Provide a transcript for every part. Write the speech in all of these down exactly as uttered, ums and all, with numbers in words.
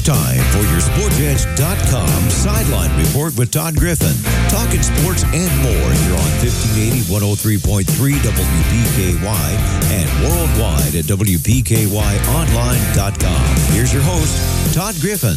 time for your Sports Edge dot com Sideline Report with Todd Griffin. Talking sports and more here on fifteen eighty, one oh three point three W P K Y and worldwide at W P K Y online dot com. Here's your host, Todd Griffin.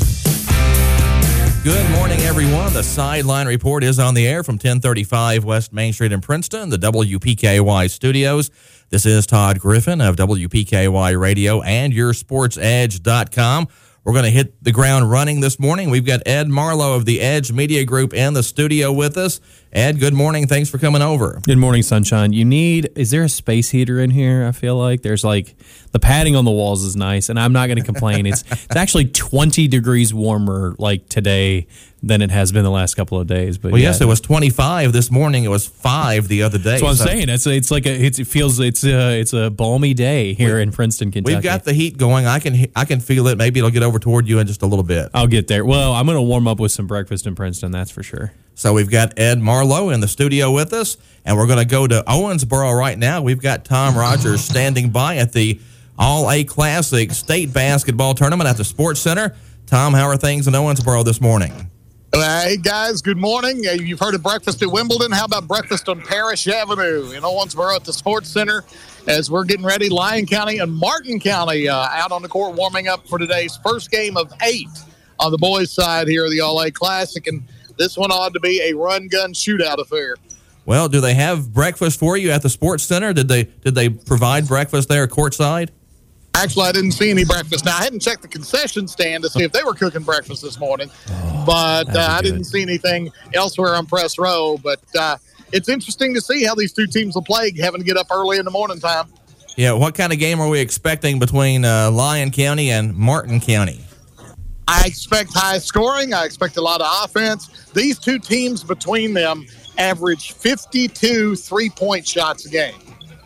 Good morning, everyone. The Sideline Report is on the air from ten thirty-five West Main Street in Princeton, the W P K Y studios. This is Todd Griffin of W P K Y Radio and your Sports Edge dot com. We're going to hit the ground running this morning. We've got Ed Marlowe of the Edge Media Group in the studio with us. Ed, good morning. Thanks for coming over. Good morning, Sunshine. You need, is there a space heater in here? I feel like there's like, the padding on the walls is nice, and I'm not going to complain. It's it's actually twenty degrees warmer like today than it has been the last couple of days. But well, yeah, yes, it was twenty-five this morning. It was five the other day. That's what I'm so saying. It's it's like a it's, it feels it's a, it's a balmy day here we, in Princeton, Kentucky. We've got the heat going. I can I can feel it. Maybe it'll get over toward you in just a little bit. I'll get there. Well, I'm going to warm up with some breakfast in Princeton. That's for sure. So we've got Ed Marlowe in the studio with us, and we're going to go to Owensboro right now. We've got Tom Rogers standing by at the All-A Classic State Basketball Tournament at the Sports Center. Tom, how are things in Owensboro this morning? Hey, guys, good morning. You've heard of breakfast at Wimbledon. How about breakfast on Parrish Avenue in Owensboro at the Sports Center as we're getting ready? Lyon County and Martin County uh, out on the court warming up for today's first game of eight on the boys' side here of the All-A Classic, and this one ought to be a run-gun shootout affair. Well, do they have breakfast for you at the Sports Center? Did they did they provide breakfast there courtside? Actually, I didn't see any breakfast. Now, I hadn't checked the concession stand to see if they were cooking breakfast this morning, oh, but uh, I didn't see anything elsewhere on press row. But uh, it's interesting to see how these two teams will play, having to get up early in the morning time. Yeah, what kind of game are we expecting between uh, Lyon County and Martin County? I expect high scoring. I expect a lot of offense. These two teams between them average fifty-two three-point shots a game.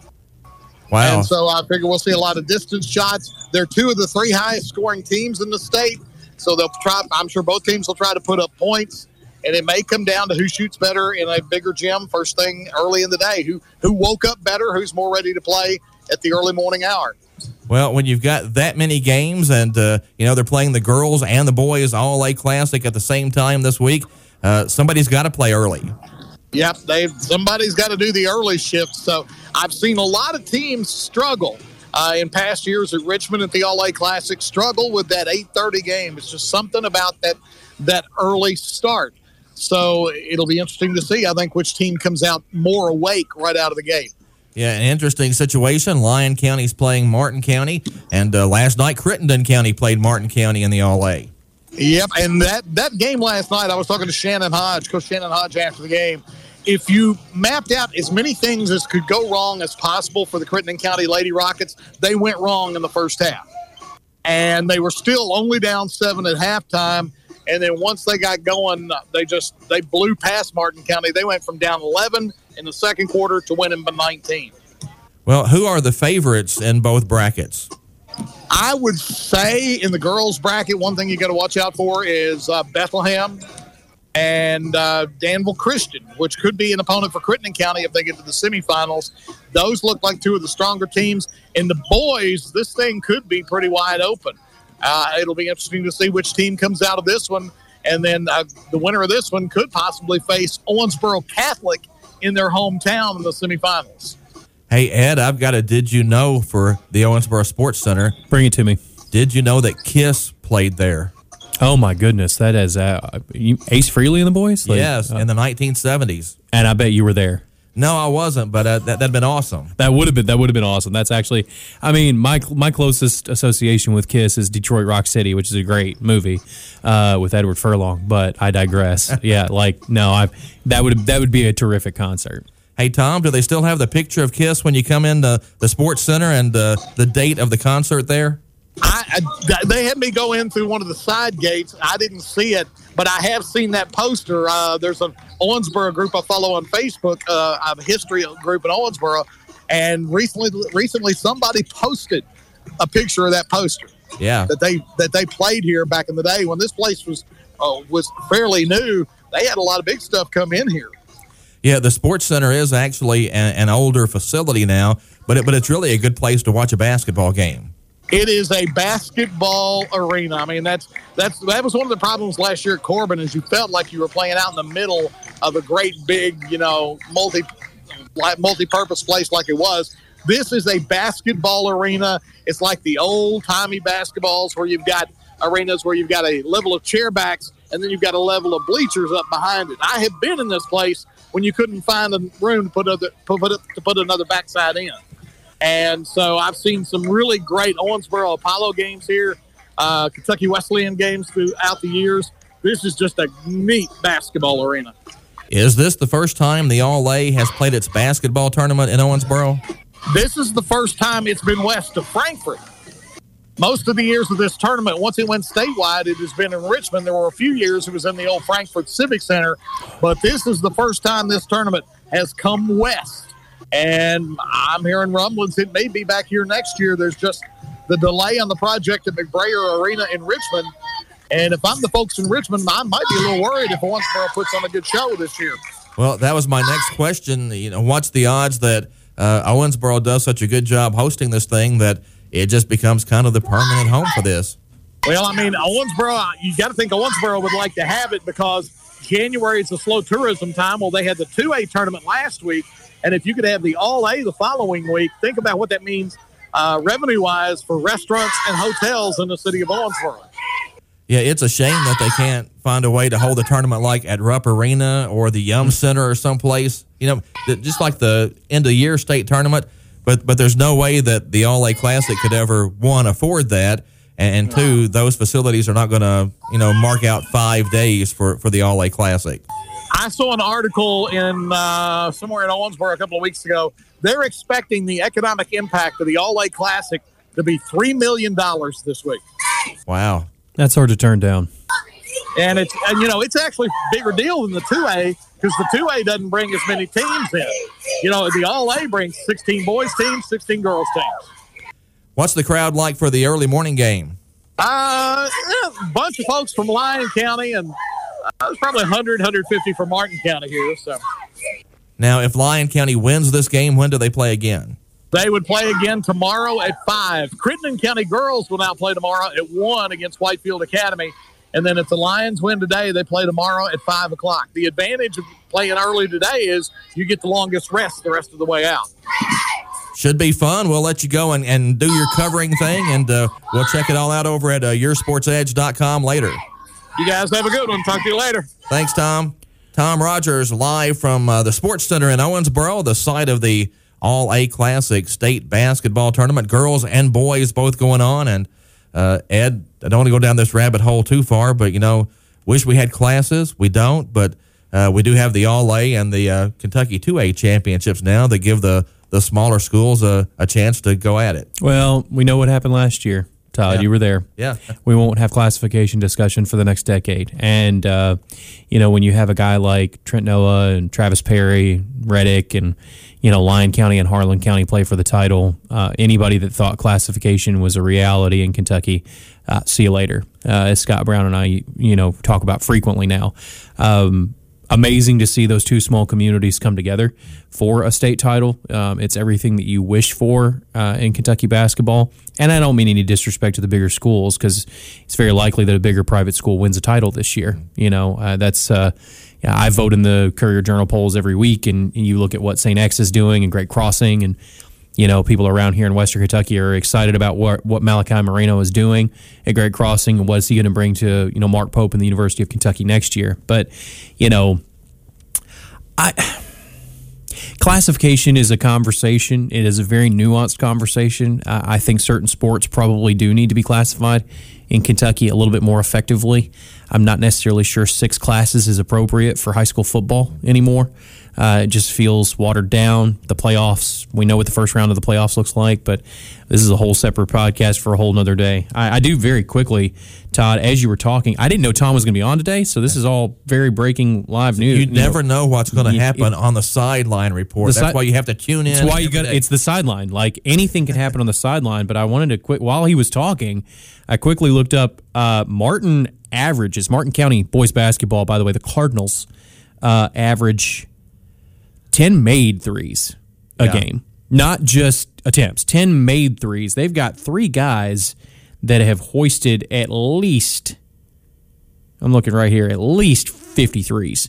Wow. And so I figure we'll see a lot of distance shots. They're two of the three highest scoring teams in the state. So they'll try, I'm sure both teams will try to put up points. And it may come down to who shoots better in a bigger gym first thing early in the day. Who who woke up better, who's more ready to play at the early morning hour. Well, when you've got that many games and, uh, you know, they're playing the girls and the boys All-A Classic at the same time this week, uh, somebody's got to play early. Yep, they somebody's got to do the early shift. So I've seen a lot of teams struggle uh, in past years at Richmond at the All-A Classic, struggle with that eight thirty game. It's just something about that that early start. So it'll be interesting to see, I think, which team comes out more awake right out of the gate. Yeah, an interesting situation. Lyon County's playing Martin County, and uh, last night Crittenden County played Martin County in the All-A. Yep, and that, that game last night, I was talking to Shannon Hodge, Coach Shannon Hodge after the game. If you mapped out as many things as could go wrong as possible for the Crittenden County Lady Rockets, they went wrong in the first half. And they were still only down seven at halftime. And then once they got going, they just they blew past Martin County. They went from down eleven in the second quarter to winning by nineteen. Well, who are the favorites in both brackets? I would say in the girls' bracket, one thing you got to watch out for is uh, Bethlehem and uh, Danville Christian, which could be an opponent for Crittenden County if they get to the semifinals. Those look like two of the stronger teams. In the boys, this thing could be pretty wide open. Uh, it'll be interesting to see which team comes out of this one. And then uh, the winner of this one could possibly face Owensboro Catholic in their hometown in the semifinals. Hey, Ed, I've got a did you know for the Owensboro Sports Center. Bring it to me. Did you know that KISS played there? Oh, my goodness. That is uh, Ace Frehley and the boys? Like, yes, uh, in the nineteen seventies. And I bet you were there. No, I wasn't, but uh, that, that'd been awesome. That would have been that would have been awesome. That's actually, I mean, my my closest association with KISS is Detroit Rock City, which is a great movie uh, with Edward Furlong. But I digress. Yeah, like no, I that would that would be a terrific concert. Hey Tom, do they still have the picture of KISS when you come into the Sports Center and uh, the date of the concert there? I, I, they had me go in through one of the side gates. I didn't see it, but I have seen that poster. Uh, there's an Owensboro group I follow on Facebook, uh, a history group in Owensboro, and recently, recently somebody posted a picture of that poster. Yeah, that they that they played here back in the day when this place was uh, was fairly new. They had a lot of big stuff come in here. Yeah, the Sports Center is actually an, an older facility now, but it, but it's really a good place to watch a basketball game. It is a basketball arena. I mean, that's that's that was one of the problems last year at Corbin, is you felt like you were playing out in the middle of a great big, you know, multi multi-purpose place like it was. This is a basketball arena. It's like the old-timey basketballs where you've got arenas where you've got a level of chairbacks and then you've got a level of bleachers up behind it. I have been in this place when you couldn't find a room to put, other, put, to put another backside in. And so I've seen some really great Owensboro Apollo games here, uh, Kentucky Wesleyan games throughout the years. This is just a neat basketball arena. Is this the first time the All-A has played its basketball tournament in Owensboro? This is the first time it's been west of Frankfort. Most of the years of this tournament, once it went statewide, it has been in Richmond. There were a few years it was in the old Frankfort Civic Center, but this is the first time this tournament has come west. And I'm hearing rumblings it may be back here next year. There's just the delay on the project at McBrayer Arena in Richmond. And if I'm the folks in Richmond, I might be a little worried if Owensboro puts on a good show this year. Well, that was my next question. You know, what's the odds that uh, Owensboro does such a good job hosting this thing that it just becomes kind of the permanent home for this? Well, I mean, Owensboro, you got to think Owensboro would like to have it because January is a slow tourism time. Well, they had the two A tournament last week. And if you could have the All-A the following week, think about what that means uh, revenue-wise for restaurants and hotels in the city of Owensboro. Yeah, it's a shame that they can't find a way to hold a tournament like at Rupp Arena or the Yum Center or someplace, you know, just like the end-of-year state tournament. But but there's no way that the All-A Classic could ever, one, afford that, and two, those facilities are not going to, you know, mark out five days for, for the All-A Classic. I saw an article in uh, somewhere in Owensboro a couple of weeks ago. They're expecting the economic impact of the All-A Classic to be three million dollars this week. Wow. That's hard to turn down. And, it's and you know, it's actually a bigger deal than the two A because the two A doesn't bring as many teams in. You know, the All-A brings sixteen boys teams, sixteen girls teams. What's the crowd like for the early morning game? Uh, yeah, a bunch of folks from Lyon County, and uh, there's probably one hundred, one hundred fifty from Martin County here. So now, if Lyon County wins this game, when do they play again? They would play again tomorrow at five. Crittenden County girls will now play tomorrow at one against Whitefield Academy. And then if the Lions win today, they play tomorrow at five o'clock. The advantage of playing early today is you get the longest rest the rest of the way out. Should be fun. We'll let you go and, and do your covering thing, and uh, we'll check it all out over at uh, your sports edge dot com later. You guys have a good one. Talk to you later. Thanks, Tom. Tom Rogers live from uh, the Sports Center in Owensboro, the site of the All-A Classic State Basketball Tournament. Girls and boys both going on. And, uh, Ed, I don't want to go down this rabbit hole too far, but, you know, wish we had classes. We don't, but uh, we do have the All-A and the uh, Kentucky two A championships now that give the, the smaller schools a, a chance to go at it. Well, we know what happened last year. Todd, yeah. You were there. Yeah. We won't have classification discussion for the next decade. And, uh, you know, when you have a guy like Trent Noah and Travis Perry, Reddick, and, you know, Lyon County and Harlan County play for the title, uh, anybody that thought classification was a reality in Kentucky, uh, see you later. Uh, as Scott Brown and I, you know, talk about frequently now. Um, amazing to see those two small communities come together for a state title. Um, it's everything that you wish for uh, in Kentucky basketball. And I don't mean any disrespect to the bigger schools, because it's very likely that a bigger private school wins a title this year. You know, uh, that's uh, yeah, I vote in the Courier Journal polls every week, and, and you look at what Saint X is doing and Great Crossing, and you know, people around here in Western Kentucky are excited about what, what Malachi Moreno is doing at Great Crossing and what is he going to bring to, you know, Mark Pope and the University of Kentucky next year. But, you know, I classification is a conversation. It is a very nuanced conversation. Uh, I think certain sports probably do need to be classified in Kentucky a little bit more effectively. I'm not necessarily sure six classes is appropriate for high school football anymore. Uh, it just feels watered down. The playoffs, we know what the first round of the playoffs looks like, but this is a whole separate podcast for a whole nother day. I, I do very quickly, Todd, as you were talking, I didn't know Tom was going to be on today, so this is all very breaking live news. You never know, know what's going to happen it, on the sideline report. That's si- why you have to tune in. That's why you got. It's the sideline. Like anything can happen on the sideline. But I wanted to quit while he was talking. I quickly looked up uh, Martin averages. Martin County boys basketball, by the way, the Cardinals uh, average ten made threes a yeah. game. Not just attempts, ten made threes. They've got three guys that have hoisted at least, I'm looking right here, at least fifty threes.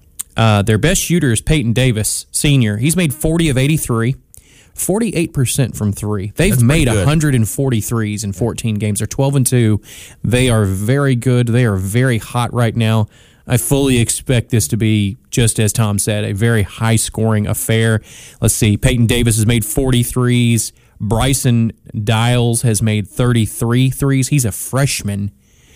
Uh, their best shooter is Peyton Davis, senior. He's made forty of eighty-three, forty-eight percent from three. They've That's made good. one hundred forty threes in fourteen games. They're twelve and two. They are very good. They are very hot right now. I fully expect this to be, just as Tom said, a very high-scoring affair. Let's see. Peyton Davis has made forty threes. Bryson Dials has made thirty-three threes. He's a freshman,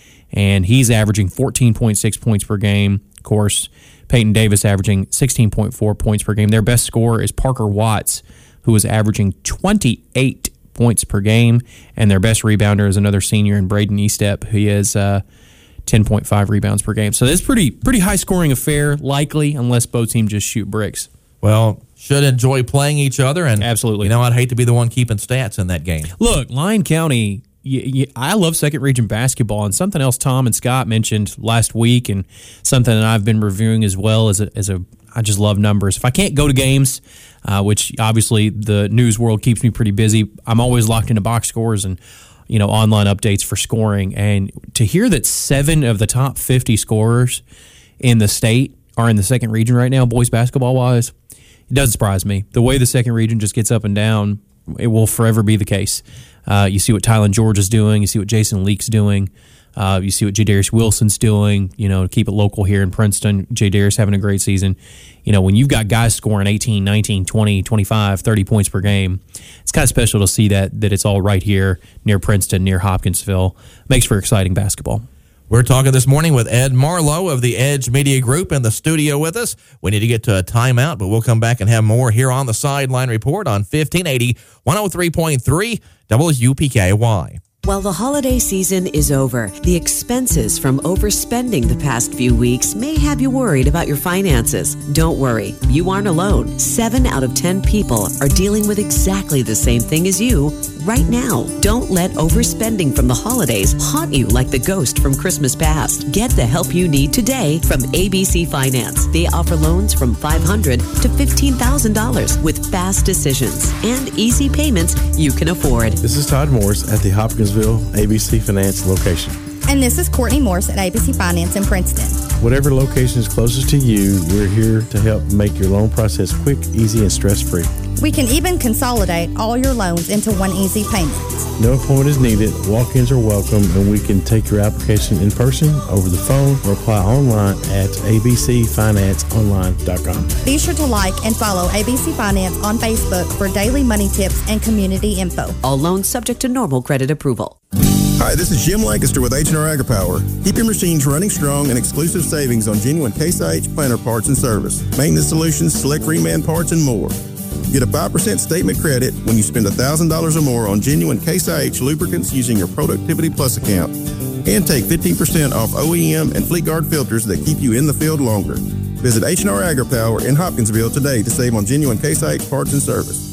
and he's averaging fourteen point six points per game. Of course, Peyton Davis averaging sixteen point four points per game. Their best scorer is Parker Watts, who is averaging twenty-eight points per game, and their best rebounder is another senior in Braden Estep. He is uh, ten point five rebounds per game. So it's pretty pretty high-scoring affair, likely, unless both teams just shoot bricks. Well, should enjoy playing each other. And Absolutely. You know, I'd hate to be the one keeping stats in that game. Look, Lyon County, y- y- I love second region basketball, and something else Tom and Scott mentioned last week, and something that I've been reviewing as well as a, as a I just love numbers. If I can't go to games, uh, which obviously the news world keeps me pretty busy, I'm always locked into box scores and you know online updates for scoring. And to hear that seven of the top fifty scorers in the state are in the second region right now, boys basketball wise, it doesn't surprise me. The way the second region just gets up and down, it will forever be the case. Uh, you see what Tylen George is doing. You see what Jason Leake's doing. Uh, you see what Jadarius Wilson's doing. You know, to keep it local here in Princeton. Jadarius having a great season. You know, when you've got guys scoring eighteen, nineteen, twenty, twenty-five, thirty points per game, it's kind of special to see that that it's all right here near Princeton, near Hopkinsville. Makes for exciting basketball. We're talking this morning with Ed Marlowe of the Edge Media Group in the studio with us. We need to get to a timeout, but we'll come back and have more here on the Sideline Report on fifteen eighty, one oh three point three W P K Y. While the holiday season is over, the expenses from overspending the past few weeks may have you worried about your finances. Don't worry, you aren't alone. Seven out of ten people are dealing with exactly the same thing as you right now. Don't let overspending from the holidays haunt you like the ghost from Christmas past. Get the help you need today from A B C Finance. They offer loans from five hundred dollars to fifteen thousand dollars with fast decisions and easy payments you can afford. This is Todd Morris at the Hopkinsville A B C Finance location. And this is Courtney Morse at A B C Finance in Princeton. Whatever location is closest to you, we're here to help make your loan process quick, easy, and stress-free. We can even consolidate all your loans into one easy payment. No appointment is needed, walk-ins are welcome, and we can take your application in person, over the phone, or apply online at a b c finance online dot com. Be sure to like and follow A B C Finance on Facebook for daily money tips and community info. All loans subject to normal credit approval. Hi, this is Jim Lancaster with H and R AgriPower. Keep your machines running strong and exclusive savings on genuine Case I H planter parts and service, maintenance solutions, select reman parts, and more. Get a five percent statement credit when you spend one thousand dollars or more on genuine Case I H lubricants using your Productivity Plus account. And take fifteen percent off O E M and Fleet Guard filters that keep you in the field longer. Visit H and R AgriPower in Hopkinsville today to save on genuine Case I H parts and service.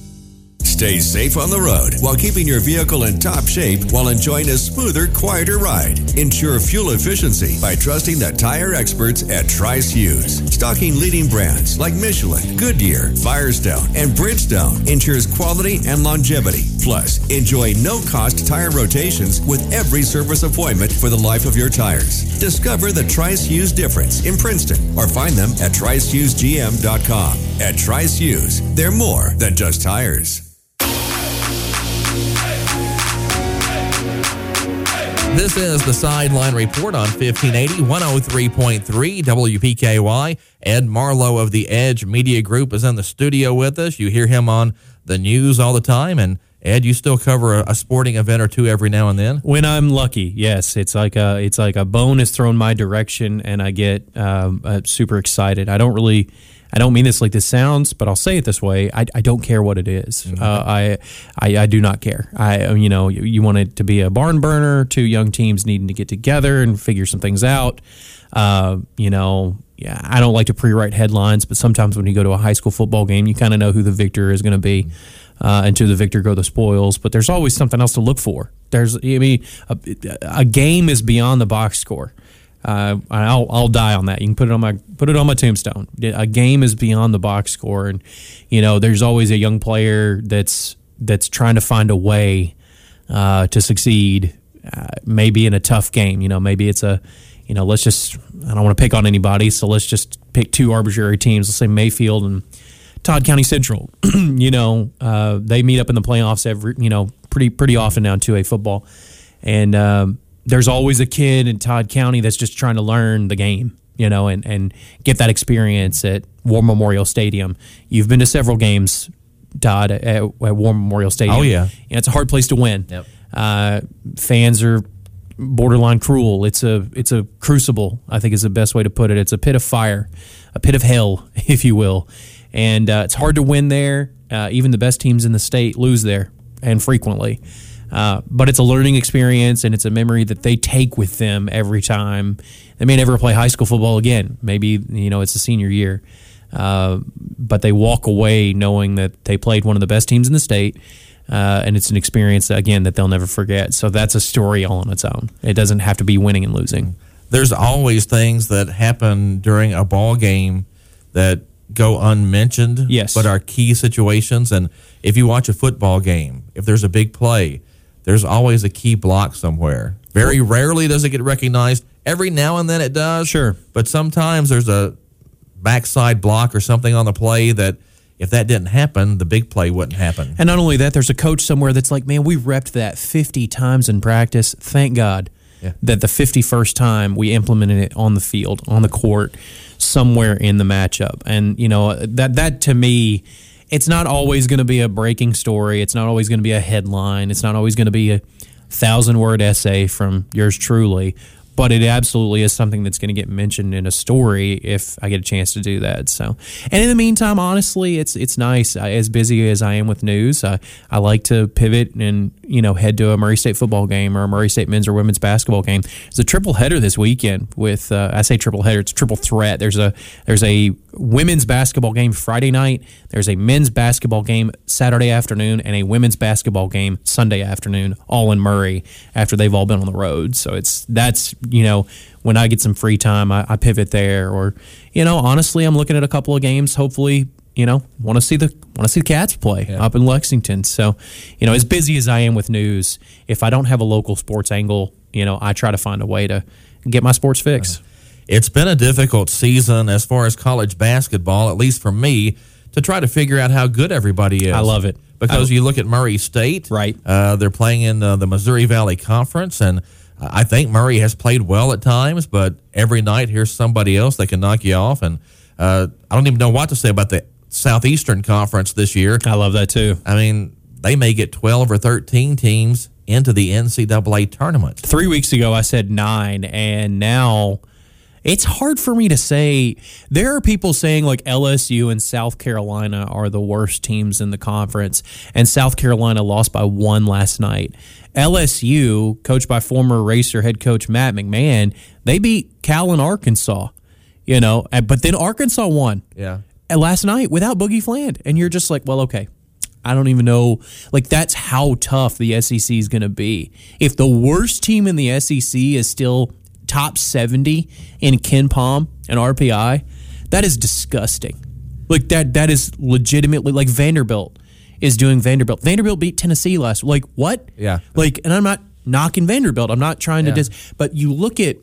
Stay safe on the road while keeping your vehicle in top shape while enjoying a smoother, quieter ride. Ensure fuel efficiency by trusting the tire experts at Trice Hughes. Stocking leading brands like Michelin, Goodyear, Firestone, and Bridgestone ensures quality and longevity. Plus, enjoy no-cost tire rotations with every service appointment for the life of your tires. Discover the Trice Hughes difference in Princeton or find them at trice hughes g m dot com. At Trice Hughes, they're more than just tires. This is the Sideline Report on fifteen eighty, one oh three point three W P K Y. Ed Marlowe of the Edge Media Group is in the studio with us. You hear him on the news all the time. And, Ed, you still cover a, a sporting event or two every now and then? When I'm lucky, yes. It's like a, it's like a bone is thrown my direction, and I get um, uh, super excited. I don't really... I don't mean this like this sounds, but I'll say it this way. I, I don't care what it is. Mm-hmm. Uh, I, I I do not care. I you know you, you want it to be a barn burner, two young teams needing to get together and figure some things out. Uh, you know, yeah, I don't like to pre-write headlines, but sometimes when you go to a high school football game, you kind of know who the victor is going to be, uh, and to the victor go the spoils. But there's always something else to look for. There's I mean, a, a game is beyond the box score. Uh, I'll I'll die on that. You can put it on my put it on my tombstone. A game is beyond the box score, and you know there's always a young player that's that's trying to find a way uh, to succeed. Uh, maybe in a tough game, you know, maybe it's a, you know, let's just I don't want to pick on anybody, so let's just pick two arbitrary teams. Let's say Mayfield and Todd County Central. you know, uh, they meet up in the playoffs every you know pretty pretty often now in two A football, and. Um, There's always a kid in Todd County that's just trying to learn the game, you know, and, and get that experience at War Memorial Stadium. You've been to several games, Todd, at, at War Memorial Stadium. Oh, yeah. And it's a hard place to win. Yep. Uh, fans are borderline cruel. It's a it's a crucible, I think is the best way to put it. It's a pit of fire, a pit of hell, if you will. And uh, it's hard to win there. Uh, even the best teams in the state lose there, and frequently. Uh, but it's a learning experience, and it's a memory that they take with them every time. They may never play high school football again. Maybe, you know, it's a senior year. Uh, but they walk away knowing that they played one of the best teams in the state, uh, and it's an experience, again, that they'll never forget. So that's a story all on its own. It doesn't have to be winning and losing. There's always things that happen during a ball game that go unmentioned, yes, but are key situations. And if you watch a football game, if there's a big play, there's always a key block somewhere. Very rarely does it get recognized. Every now and then it does. Sure. But sometimes there's a backside block or something on the play that if that didn't happen, the big play wouldn't happen. And not only that, there's a coach somewhere that's like, man, we repped that fifty times in practice. Thank God yeah. that the fifty-first time we implemented it on the field, on the court, somewhere in the matchup. And, you know, that that to me, it's not always going to be a breaking story. It's not always going to be a headline. It's not always going to be a thousand-word essay from yours truly. But it absolutely is something that's going to get mentioned in a story if I get a chance to do that. So, and in the meantime, honestly, it's it's nice. I, as busy as I am with news, I, I like to pivot and you know head to a Murray State football game or a Murray State men's or women's basketball game. There's a triple header this weekend with uh, I say triple header, it's a triple threat. There's a there's a women's basketball game Friday night. There's a men's basketball game Saturday afternoon and a women's basketball game Sunday afternoon, all in Murray after they've all been on the road. So it's that's. You know, when I get some free time, I, I pivot there. Or, you know, honestly, I'm looking at a couple of games. Hopefully, you know, want to see the want to see the Cats play yeah. up in Lexington. So, you know, as busy as I am with news, if I don't have a local sports angle, you know, I try to find a way to get my sports fix. It's been a difficult season as far as college basketball, at least for me, to try to figure out how good everybody is. I love it because I, you look at Murray State, right? Uh, they're playing in uh, the Missouri Valley Conference, and I think Murray has played well at times, but every night here's somebody else that can knock you off. And uh, I don't even know what to say about the Southeastern Conference this year. I love that too. I mean, they may get twelve or thirteen teams into the N C double A tournament. Three weeks ago I said nine, and now it's hard for me to say. There are people saying like L S U and South Carolina are the worst teams in the conference, and South Carolina lost by one last night. L S U, coached by former Racer head coach Matt McMahon, they beat Cal and Arkansas, you know, but then Arkansas won yeah. last night without Boogie Fland. And you're just like, well, okay, I don't even know. Like, that's how tough the S E C is going to be. If the worst team in the S E C is still top seventy in KenPom and R P I, that is disgusting. Like, that that is legitimately, like Vanderbilt is doing Vanderbilt. Vanderbilt beat Tennessee last. Like, what? Yeah. Like, and I'm not knocking Vanderbilt. I'm not trying to yeah. dis. But you look at,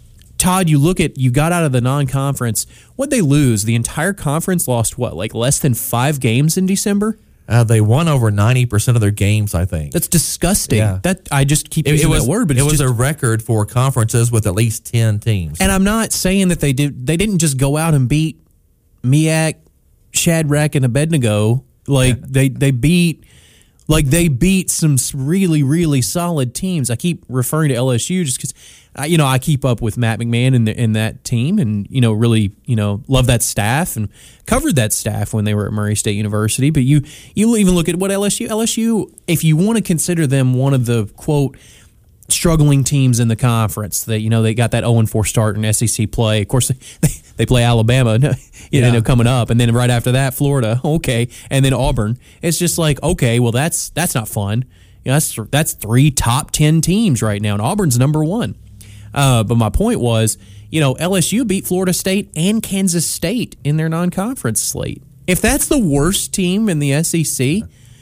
Todd, you look at, you got out of the non-conference. What'd they lose? The entire conference lost, what, like less than five games in December? Uh, they won over ninety percent of their games, I think. That's disgusting. Yeah. That I just keep it, using it was, that word, but it it's was just, a record for conferences with at least ten teams. And I'm not saying that they did. They didn't just go out and beat Miak, Shadrach, and Abednego. Like yeah. they they beat, like they beat some really really solid teams. I keep referring to L S U just because, you know, I keep up with Matt McMahon and in, in that team, and you know really you know love that staff and covered that staff when they were at Murray State University. But you you even look at what L S U L S U, if you want to consider them one of the quote struggling teams in the conference, that you know they got that oh and four start in S E C play. Of course, they, they play Alabama, you know, yeah. coming up, and then right after that, Florida, okay, and then Auburn. It's just like, okay, well that's that's not fun. You know, that's that's three top ten teams right now, and Auburn's number one. Uh, but my point was, you know, L S U beat Florida State and Kansas State in their non-conference slate. If that's the worst team in the S E C,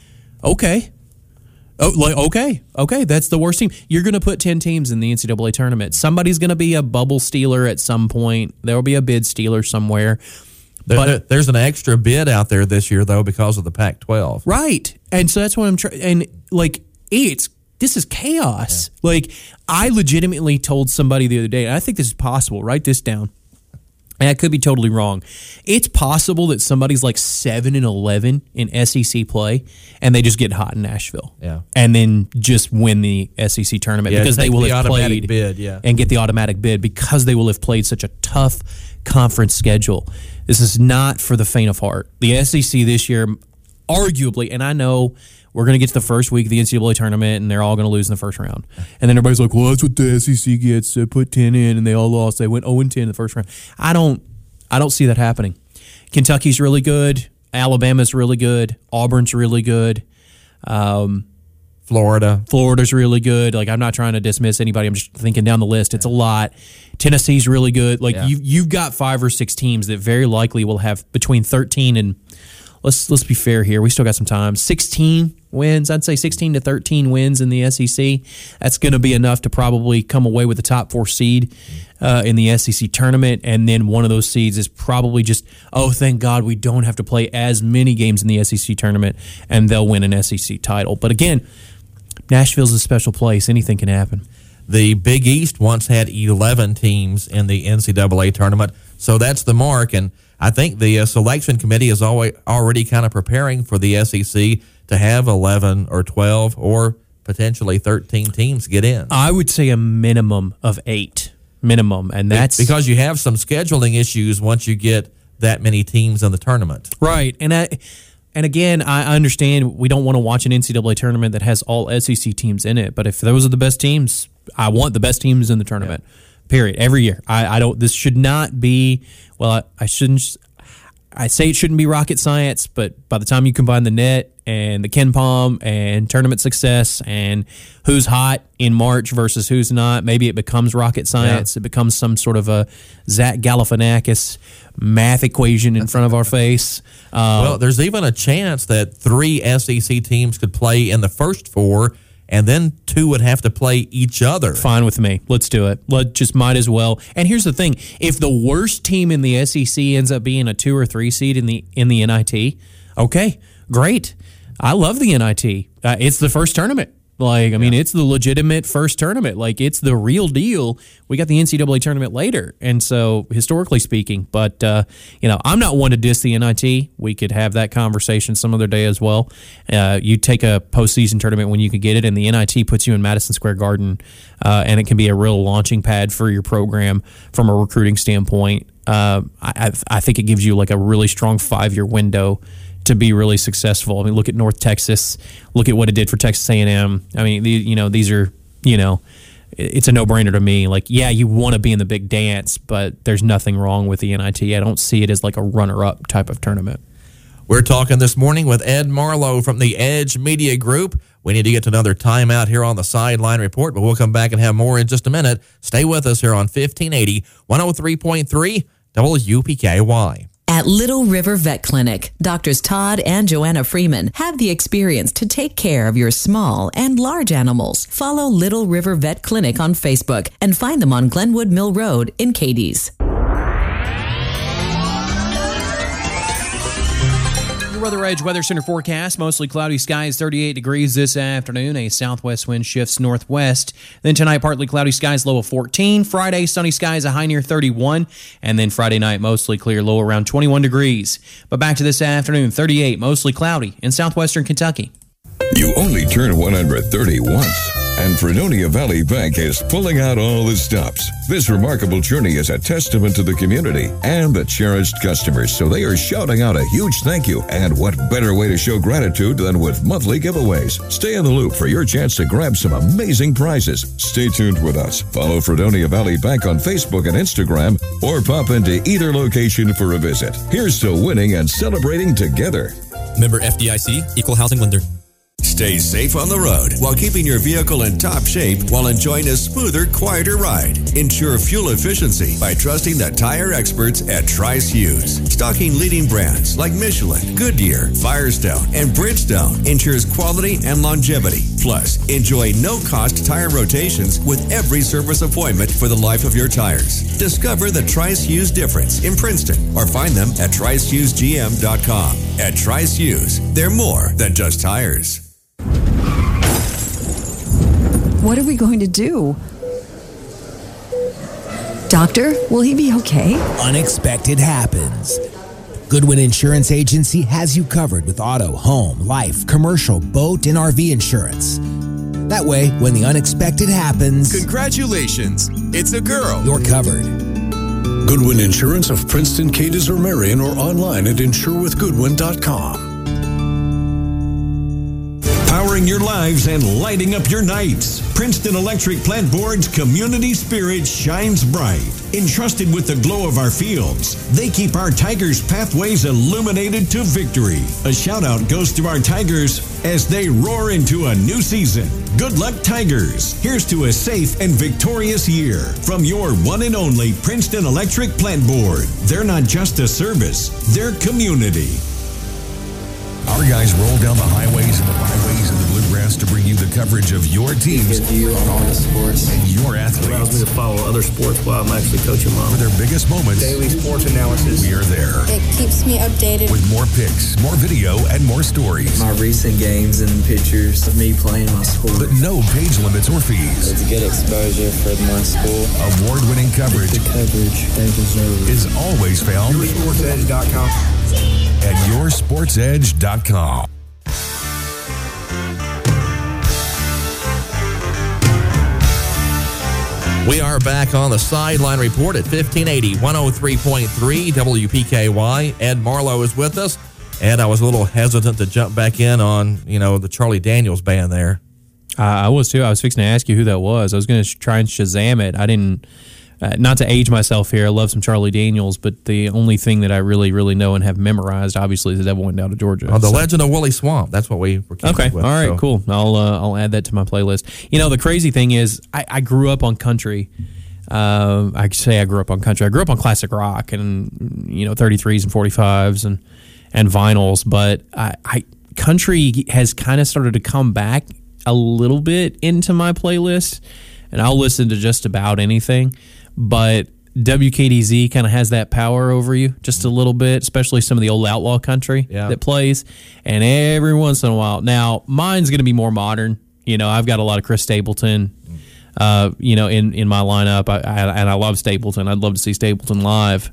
okay. Oh, like, okay, okay, that's the worst team. You're going to put ten teams in the N C double A tournament. Somebody's going to be a bubble stealer at some point. There will be a bid stealer somewhere. There, But there- there's an extra bid out there this year, though, because of the Pac twelve. right, and so that's what I'm trying. And like, it's this is chaos. Yeah. Like, I legitimately told somebody the other day, and I think this is possible. Write this down. And I could be totally wrong. It's possible that somebody's like seven and eleven in S E C play, and they just get hot in Nashville, yeah, and then just win the S E C tournament yeah, because they will the have automatic played bid, yeah. and get the automatic bid because they will have played such a tough conference schedule. This is not for the faint of heart. The S E C this year, arguably, and I know we're going to get to the first week of the N C double A tournament, and they're all going to lose in the first round. And then everybody's like, well, that's what the S E C gets. They put ten in, and they all lost. They went oh and ten in the first round. I don't I don't see that happening. Kentucky's really good. Alabama's really good. Auburn's really good. Um, Florida. Florida's really good. Like, I'm not trying to dismiss anybody. I'm just thinking down the list. It's a lot. Tennessee's really good. Like, Yeah. you, you've got five or six teams that very likely will have between thirteen and let's let's be fair here. We still got some time. sixteen wins. I'd say sixteen to thirteen wins in the S E C. That's going to be enough to probably come away with the top four seed uh, in the S E C tournament. And then one of those seeds is probably just, oh, thank God we don't have to play as many games in the S E C tournament, and they'll win an S E C title. But again, Nashville's a special place. Anything can happen. The Big East once had eleven teams in the N C double A tournament, so that's the mark. And I think the uh, selection committee is always already kind of preparing for the S E C to have eleven or twelve or potentially thirteen teams get in. I would say a minimum of eight. Minimum. And that's because you have some scheduling issues once you get that many teams in the tournament. Right. And I, and again, I understand we don't want to watch an N C double A tournament that has all S E C teams in it. But if those are the best teams, I want the best teams in the tournament. Yeah. Period. Every year. I, I don't. This should not be. Well, I, I shouldn't. I say it shouldn't be rocket science, but by the time you combine the net and the Ken Palm and tournament success and who's hot in March versus who's not, maybe it becomes rocket science. Yeah. It becomes some sort of a Zach Galifianakis math equation in front of our face. Uh, well, there's even a chance that three S E C teams could play in the first four, and then two would have to play each other. Fine with me. Let's do it. Let just might as well. And here's the thing: if the worst team in the S E C ends up being a two or three seed in the in the N I T, okay, great. I love the N I T. Uh, it's the first tournament. Like, I mean, yeah. It's the legitimate first tournament. Like, it's the real deal. We got the N C double A tournament later, and so historically speaking, but uh, you know, I'm not one to diss the N I T. We could have that conversation some other day as well. Uh, you take a postseason tournament when you can get it, and the N I T puts you in Madison Square Garden, uh, and it can be a real launching pad for your program from a recruiting standpoint. Uh, I, I think it gives you like a really strong five-year window to be really successful. I mean, look at North Texas. Look at what it did for Texas A and M. I mean, the, you know, these are, you know, it's a no-brainer to me. Like, yeah, you want to be in the big dance, but there's nothing wrong with the N I T. I don't see it as like a runner-up type of tournament. We're talking this morning with Ed Marlowe from the Edge Media Group. We need to get to another timeout here on the Sideline Report, but we'll come back and have more in just a minute. Stay with us here on fifteen eighty, one oh three point three W P K Y. At Little River Vet Clinic, Doctors Todd and Joanna Freeman have the experience to take care of your small and large animals. Follow Little River Vet Clinic on Facebook and find them on Glenwood Mill Road in Cadiz. Your Weather Edge Weather Center forecast: mostly cloudy skies, thirty-eight degrees this afternoon. A southwest wind shifts northwest. Then tonight, partly cloudy skies, low of fourteen. Friday, sunny skies, a high near thirty-one. And then Friday night, mostly clear, low around twenty-one degrees. But back to this afternoon, thirty-eight, mostly cloudy in southwestern Kentucky. You only turn one hundred thirty once, and Fredonia Valley Bank is pulling out all the stops. This remarkable journey is a testament to the community and the cherished customers, so they are shouting out a huge thank you. And what better way to show gratitude than with monthly giveaways? Stay in the loop for your chance to grab some amazing prizes. Stay tuned with us. Follow Fredonia Valley Bank on Facebook and Instagram, or pop into either location for a visit. Here's to winning and celebrating together. Member F D I C, Equal Housing Lender. Stay safe on the road while keeping your vehicle in top shape while enjoying a smoother, quieter ride. Ensure fuel efficiency by trusting the tire experts at Trice Hughes. Stocking leading brands like Michelin, Goodyear, Firestone, and Bridgestone ensures quality and longevity. Plus, enjoy no-cost tire rotations with every service appointment for the life of your tires. Discover the Trice Hughes difference in Princeton or find them at trice hughes g m dot com. At Trice Hughes, they're more than just tires. What are we going to do? Doctor, will he be okay? Unexpected happens. Goodwin Insurance Agency has you covered with auto, home, life, commercial, boat, and R V insurance. That way, when the unexpected happens... Congratulations! It's a girl! You're covered. Goodwin Insurance of Princeton, Cadiz, or Marion, or online at insure with goodwin dot com. Powering your lives and lighting up your nights. Princeton Electric Plant Board's community spirit shines bright. Entrusted with the glow of our fields, they keep our Tigers' pathways illuminated to victory. A shout out goes to our Tigers as they roar into a new season. Good luck, Tigers. Here's to a safe and victorious year from your one and only Princeton Electric Plant Board. They're not just a service, they're community. Our guys roll down the highways and the byways of the Bluegrass to bring you the coverage of your teams, good view on all the sports, and your athletes. It allows me to follow other sports while I'm actually coaching them. For their biggest moments, daily sports analysis, we are there. It keeps me updated with more picks, more video, and more stories. My recent games and pictures of me playing my sport. But no page limits or fees. It's good exposure for my school. Award-winning coverage. The coverage they deserve is always found at your sports edge dot com. At your sports edge dot com. We are back on the Sideline Report at fifteen eighty, one oh three point three W P K Y. Ed Marlowe is with us. Ed, I was a little hesitant to jump back in on, you know, the Charlie Daniels band there. Uh, I was too. I was fixing to ask you who that was. I was going to sh- try and Shazam it. I didn't... Uh, not to age myself here, I love some Charlie Daniels, but the only thing that I really, really know and have memorized, obviously, is The Devil Went Down to Georgia. Oh, The so. Legend of Willie Swamp. That's what we were Okay, with, all right, so. cool. I'll uh, I'll add that to my playlist. You know, the crazy thing is, I, I grew up on country. Uh, I say I grew up on country. I grew up on classic rock and, you know, thirty-threes and forty-fives and, and vinyls, but I, I country has kind of started to come back a little bit into my playlist, and I'll listen to just about anything, but W K D Z kind of has that power over you just a little bit, especially some of the old outlaw country yeah. that plays. And every once in a while, now mine's going to be more modern. You know, I've got a lot of Chris Stapleton, uh, you know, in, in my lineup, I, I, and I love Stapleton. I'd love to see Stapleton live.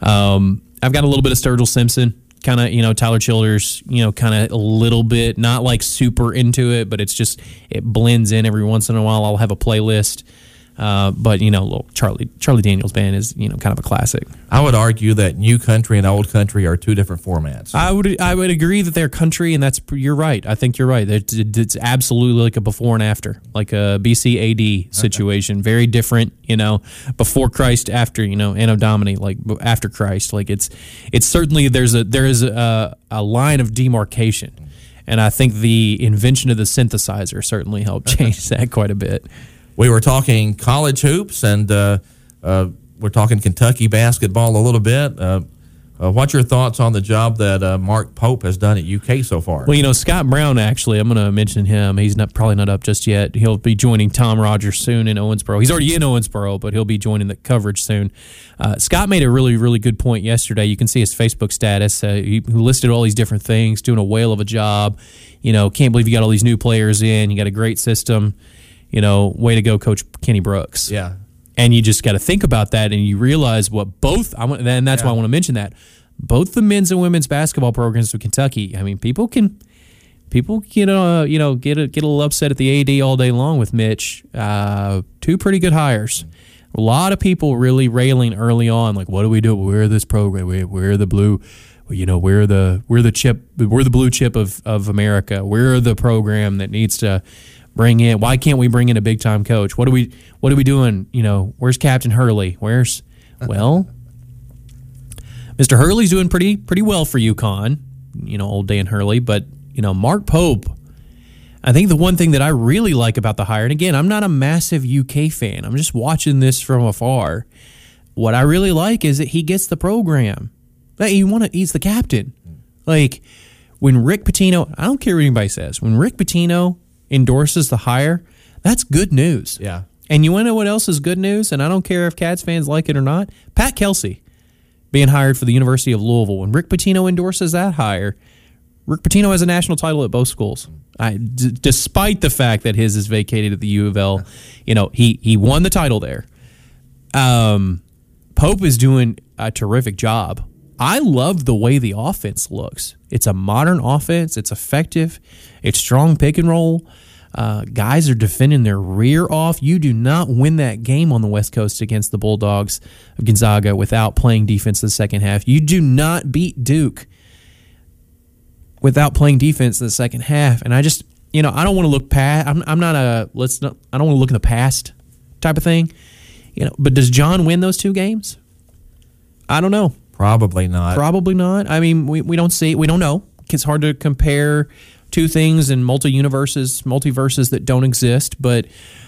Um, I've got a little bit of Sturgill Simpson, kind of, you know, Tyler Childers, you know, kind of a little bit, not like super into it, but it's just, it blends in every once in a while. I'll have a playlist. Uh, but, you know, little Charlie Charlie Daniels Band is, you know, kind of a classic. I would argue that new country and old country are two different formats. I would I would agree that they're country, and that's you're right. I think you're right. It's, it's absolutely like a before and after, like a B C A D situation. Okay. Very different, you know, before Christ, after, you know, Anno Domini, like after Christ. Like it's it's certainly there's a there is a, a line of demarcation, and I think the invention of the synthesizer certainly helped change that quite a bit. We were talking college hoops, and uh, uh, we're talking Kentucky basketball a little bit. Uh, uh, what's your thoughts on the job that uh, Mark Pope has done at U K so far? Well, you know, Scott Brown, actually, I'm going to mention him. He's not probably not up just yet. He'll be joining Tom Rogers soon in Owensboro. He's already in Owensboro, but he'll be joining the coverage soon. Uh, Scott made a really, really good point yesterday. You can see his Facebook status. Uh, he listed all these different things, doing a whale of a job. You know, can't believe you got all these new players in. You got a great system. You know, way to go, Coach Kenny Brooks. Yeah. And you just got to think about that, and you realize what both, I want, and that's yeah. why I want to mention that, both the men's and women's basketball programs of Kentucky, I mean, people can, people get, uh, you know, get a, get a little upset at the A D all day long with Mitch. Uh, two pretty good hires. A lot of people really railing early on, like, what do we do? We're this program. We're, we're the blue, you know, we're the, we're the chip, we're the blue chip of, of America. We're the program that needs to bring in. Why can't we bring in a big time coach? What are we what are we doing? You know, where's Captain Hurley? Where's well, Mister Hurley's doing pretty pretty well for UConn. You know, old Dan Hurley, but you know, Mark Pope. I think the one thing that I really like about the hire, and again, I'm not a massive U K fan. I'm just watching this from afar. What I really like is that he gets the program. Like, you want to, he's the captain. Like, when Rick Pitino, I don't care what anybody says, when Rick Pitino endorses the hire, that's good news. Yeah. And you want to know what else is good news? And I don't care if Cats fans like it or not. Pat Kelsey being hired for the University of Louisville. When Rick Pitino endorses that hire, Rick Pitino has a national title at both schools. I, d- despite the fact that his is vacated at the U of L, you know, he he won the title there. Um, Pope is doing a terrific job. I love the way the offense looks. It's a modern offense. It's effective. It's strong pick and roll. Uh, guys are defending their rear off. You do not win that game on the West Coast against the Bulldogs of Gonzaga without playing defense in the second half. You do not beat Duke without playing defense in the second half. And I just, you know, I don't want to look past. I'm, I'm not a let's. Not, I don't want to look in the past type of thing. You know, but does John win those two games? I don't know. Probably not. Probably not. I mean, we, we don't see. We don't know. It's hard to compare two things in multi-universes, multiverses that don't exist, but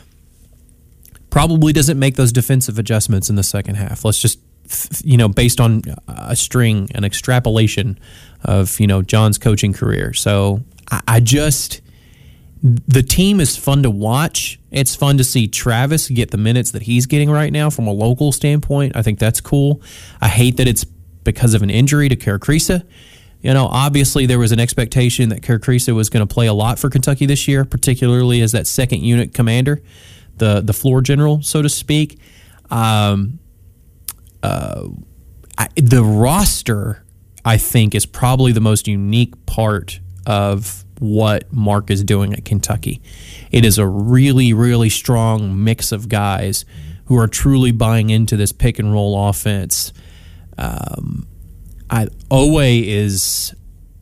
probably doesn't make those defensive adjustments in the second half. Let's just, you know, based on a string, an extrapolation of, you know, John's coaching career. So I, I just, the team is fun to watch. It's fun to see Travis get the minutes that he's getting right now from a local standpoint. I think that's cool. I hate that it's because of an injury to Kerr Kriisa. You know, obviously there was an expectation that Kerr Kriisa was going to play a lot for Kentucky this year, particularly as that second unit commander, the the floor general, so to speak. Um, uh, I, the roster, I think, is probably the most unique part of what Mark is doing at Kentucky. It is a really, really strong mix of guys who are truly buying into this pick and roll offense. Um, I, Owe is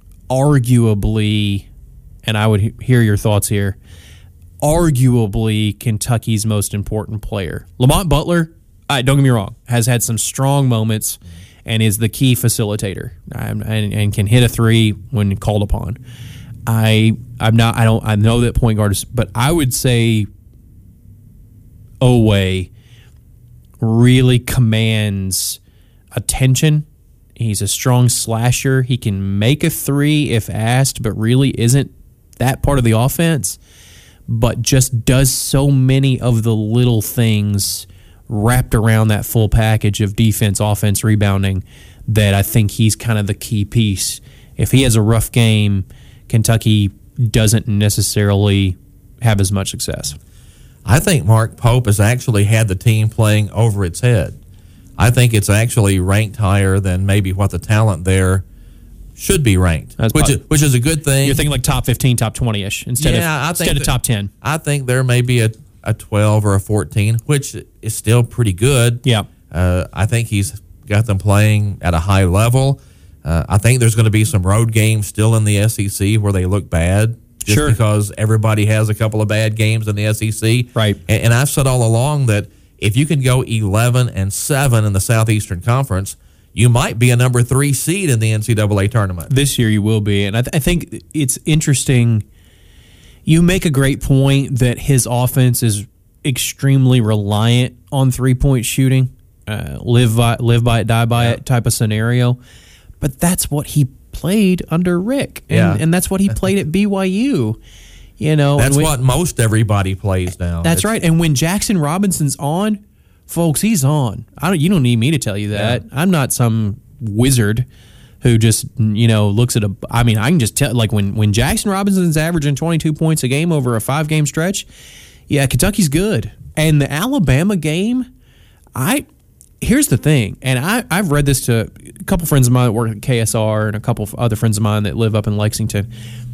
arguably, and I would he- hear your thoughts here, arguably Kentucky's most important player. Lamont Butler, I, don't get me wrong, has had some strong moments and is the key facilitator and, and, and can hit a three when called upon. I I'm not I don't I know that point guard is, but I would say Owe really commands attention. He's a strong slasher. He can make a three if asked, but really isn't that part of the offense, but just does so many of the little things wrapped around that full package of defense, offense, rebounding that I think he's kind of the key piece. If he has a rough game, Kentucky doesn't necessarily have as much success. I think Mark Pope has actually had the team playing over its head. I think it's actually ranked higher than maybe what the talent there should be ranked, That's which probably, is, which is a good thing. You're thinking like top fifteen, top twenty-ish instead yeah, of I think instead of that, top ten. I think there may be a, a twelve or a fourteen, which is still pretty good. Yeah. Uh, I think he's got them playing at a high level. Uh, I think there's going to be some road games still in the S E C where they look bad. Just sure. because everybody has a couple of bad games in the S E C. Right. And, and I've said all along that if you can go eleven and seven in the Southeastern Conference, you might be a number three seed in the N C double A tournament. This year you will be. And I, th- I think it's interesting. You make a great point that his offense is extremely reliant on three-point shooting, uh, live by, live by it, die by yeah. it type of scenario. But that's what he played under Rick. And, yeah. and that's what he played at B Y U. You know, That's when, what most everybody plays now. That's it's, right. And when Jackson Robinson's on, folks, he's on. I don't. You don't need me to tell you that. Yeah. I'm not some wizard who just, you know, looks at a. I mean, I can just tell. Like when when Jackson Robinson's averaging twenty-two points a game over a five game stretch, yeah, Kentucky's good. And the Alabama game, I. Here's the thing, and I, I've read this to a couple friends of mine that work at K S R and a couple of other friends of mine that live up in Lexington.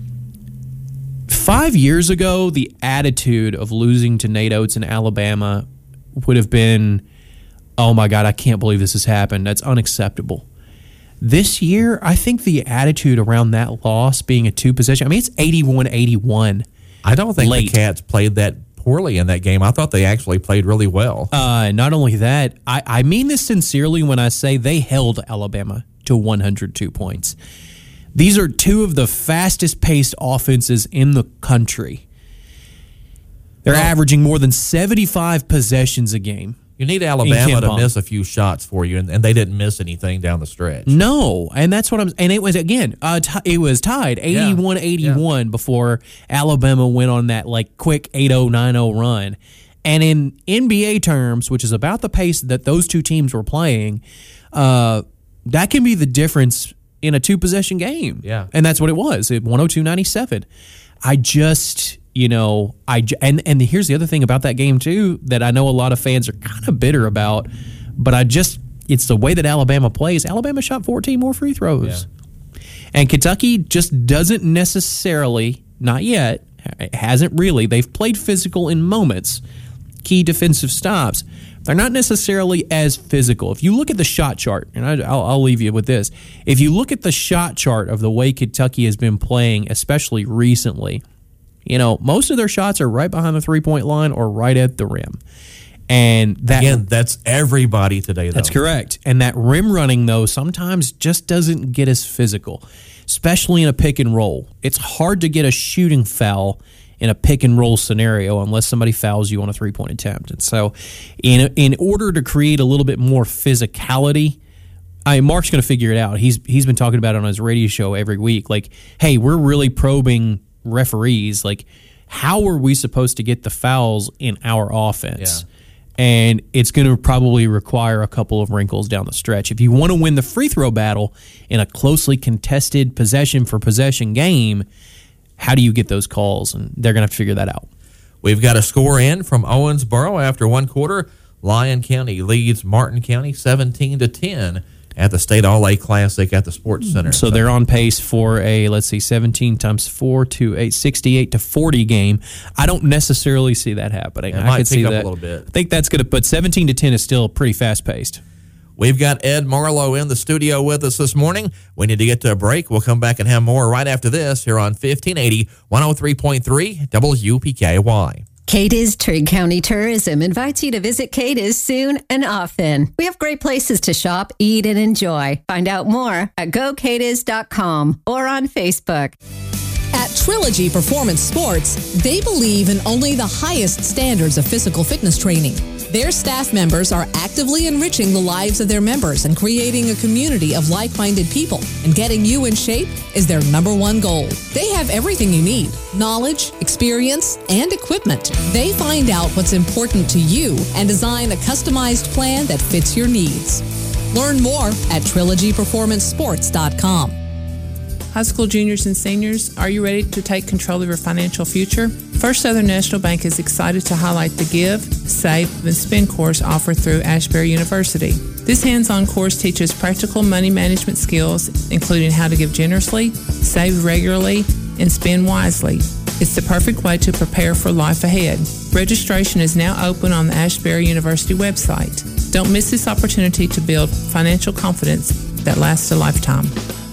Five years ago, the attitude of losing to Nate Oates in Alabama would have been, oh my God, I can't believe this has happened. That's unacceptable. This year, I think the attitude around that loss being a two-possession, I mean, it's eighty-one eighty-one. I don't think late. the Cats played that poorly in that game. I thought they actually played really well. Uh, not only that, I, I mean this sincerely when I say they held Alabama to one hundred two points. These are two of the fastest-paced offenses in the country. They're oh. averaging more than seventy-five possessions a game. You need Alabama to miss a few shots for you, and, and they didn't miss anything down the stretch. No, and that's what I'm. And it was again, uh, t- it was tied eighty-one eighty-one yeah. before Alabama went on that like quick eight oh nine oh run. And in N B A terms, which is about the pace that those two teams were playing, uh, that can be the difference in a two-possession game. Yeah. And that's what it was, at one oh two ninety-seven. I just, you know, I and, and here's the other thing about that game, too, that I know a lot of fans are kind of bitter about, but I just, it's the way that Alabama plays. Alabama shot fourteen more free throws. Yeah. And Kentucky just doesn't necessarily, not yet, it hasn't really. They've played physical in moments, key defensive stops. They're not necessarily as physical. If you look at the shot chart, and I, I'll, I'll leave you with this. If you look at the shot chart of the way Kentucky has been playing, especially recently, you know, most of their shots are right behind the three-point line or right at the rim. And that, again, that's everybody today, though. That's correct. And that rim running, though, sometimes just doesn't get as physical, especially in a pick and roll. It's hard to get a shooting foul in a pick and roll scenario unless somebody fouls you on a three-point attempt. And so in in order to create a little bit more physicality, I mean, Mark's going to figure it out. He's He's been talking about it on his radio show every week. Like, hey, we're really probing referees. Like, how are we supposed to get the fouls in our offense? Yeah. And it's going to probably require a couple of wrinkles down the stretch. If you want to win the free throw battle in a closely contested possession-for-possession game, how do you get those calls? And they're going to have to figure that out. We've got a score in from Owensboro after one quarter. Lyon County leads Martin County seventeen to ten at the State All-A Classic at the Sports Center. So they're on pace for a, let's see, seventeen times four to eight, sixty-eight to forty game. I don't necessarily see that happening. It I might could pick see up that. a little bit. I think that's going to, but seventeen to ten is still pretty fast-paced. We've got Ed Marlowe in the studio with us this morning. We need to get to a break. We'll come back and have more right after this here on fifteen eighty, one oh three point three W P K Y. Cadiz Trigg County Tourism invites you to visit Cadiz soon and often. We have great places to shop, eat, and enjoy. Find out more at go cadiz dot com or on Facebook. At Trilogy Performance Sports, they believe in only the highest standards of physical fitness training. Their staff members are actively enriching the lives of their members and creating a community of like-minded people. And getting you in shape is their number one goal. They have everything you need: knowledge, experience, and equipment. They find out what's important to you and design a customized plan that fits your needs. Learn more at trilogy performance sports dot com. High school juniors and seniors, are you ready to take control of your financial future? First Southern National Bank is excited to highlight the Give, Save, and Spend course offered through Ashbury University. This hands-on course teaches practical money management skills, including how to give generously, save regularly, and spend wisely. It's the perfect way to prepare for life ahead. Registration is now open on the Ashbury University website. Don't miss this opportunity to build financial confidence that lasts a lifetime.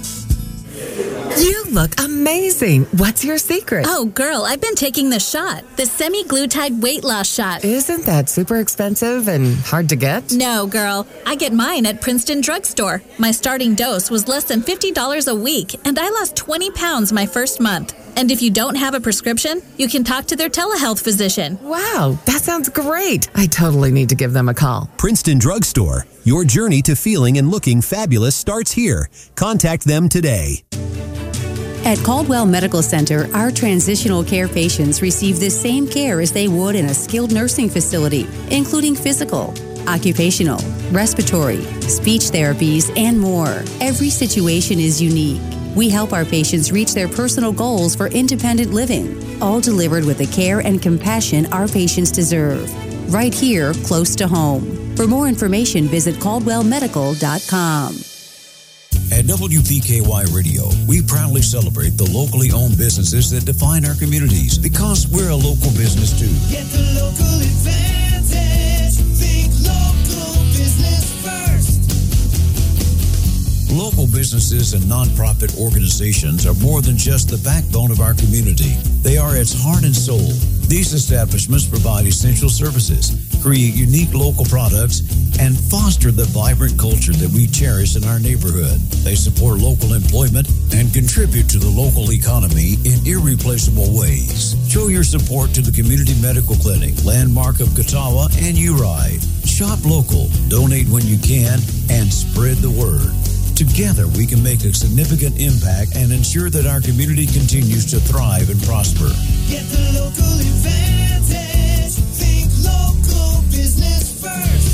You look amazing. What's your secret? Oh, girl, I've been taking the shot. The semi-glutide weight loss shot. Isn't that super expensive and hard to get? No, girl. I get mine at Princeton Drugstore. My starting dose was less than fifty dollars a week, and I lost twenty pounds my first month. And if you don't have a prescription, you can talk to their telehealth physician. Wow, that sounds great. I totally need to give them a call. Princeton Drugstore. Your journey to feeling and looking fabulous starts here. Contact them today. At Caldwell Medical Center, our transitional care patients receive the same care as they would in a skilled nursing facility, including physical, occupational, respiratory, speech therapies, and more. Every situation is unique. We help our patients reach their personal goals for independent living, all delivered with the care and compassion our patients deserve. Right here, close to home. For more information, visit caldwell medical dot com. At W P K Y Radio, we proudly celebrate the locally owned businesses that define our communities because we're a local business too. Get the local advantage. Think local business first. Local businesses and nonprofit organizations are more than just the backbone of our community. They are its heart and soul. These establishments provide essential services, create unique local products, and foster the vibrant culture that we cherish in our neighborhood. They support local employment and contribute to the local economy in irreplaceable ways. Show your support to the Community Medical Clinic, Landmark of Catawba, and U-Ride. Shop local, donate when you can, and spread the word. Together, we can make a significant impact and ensure that our community continues to thrive and prosper. Get the local advantage. Think local business first.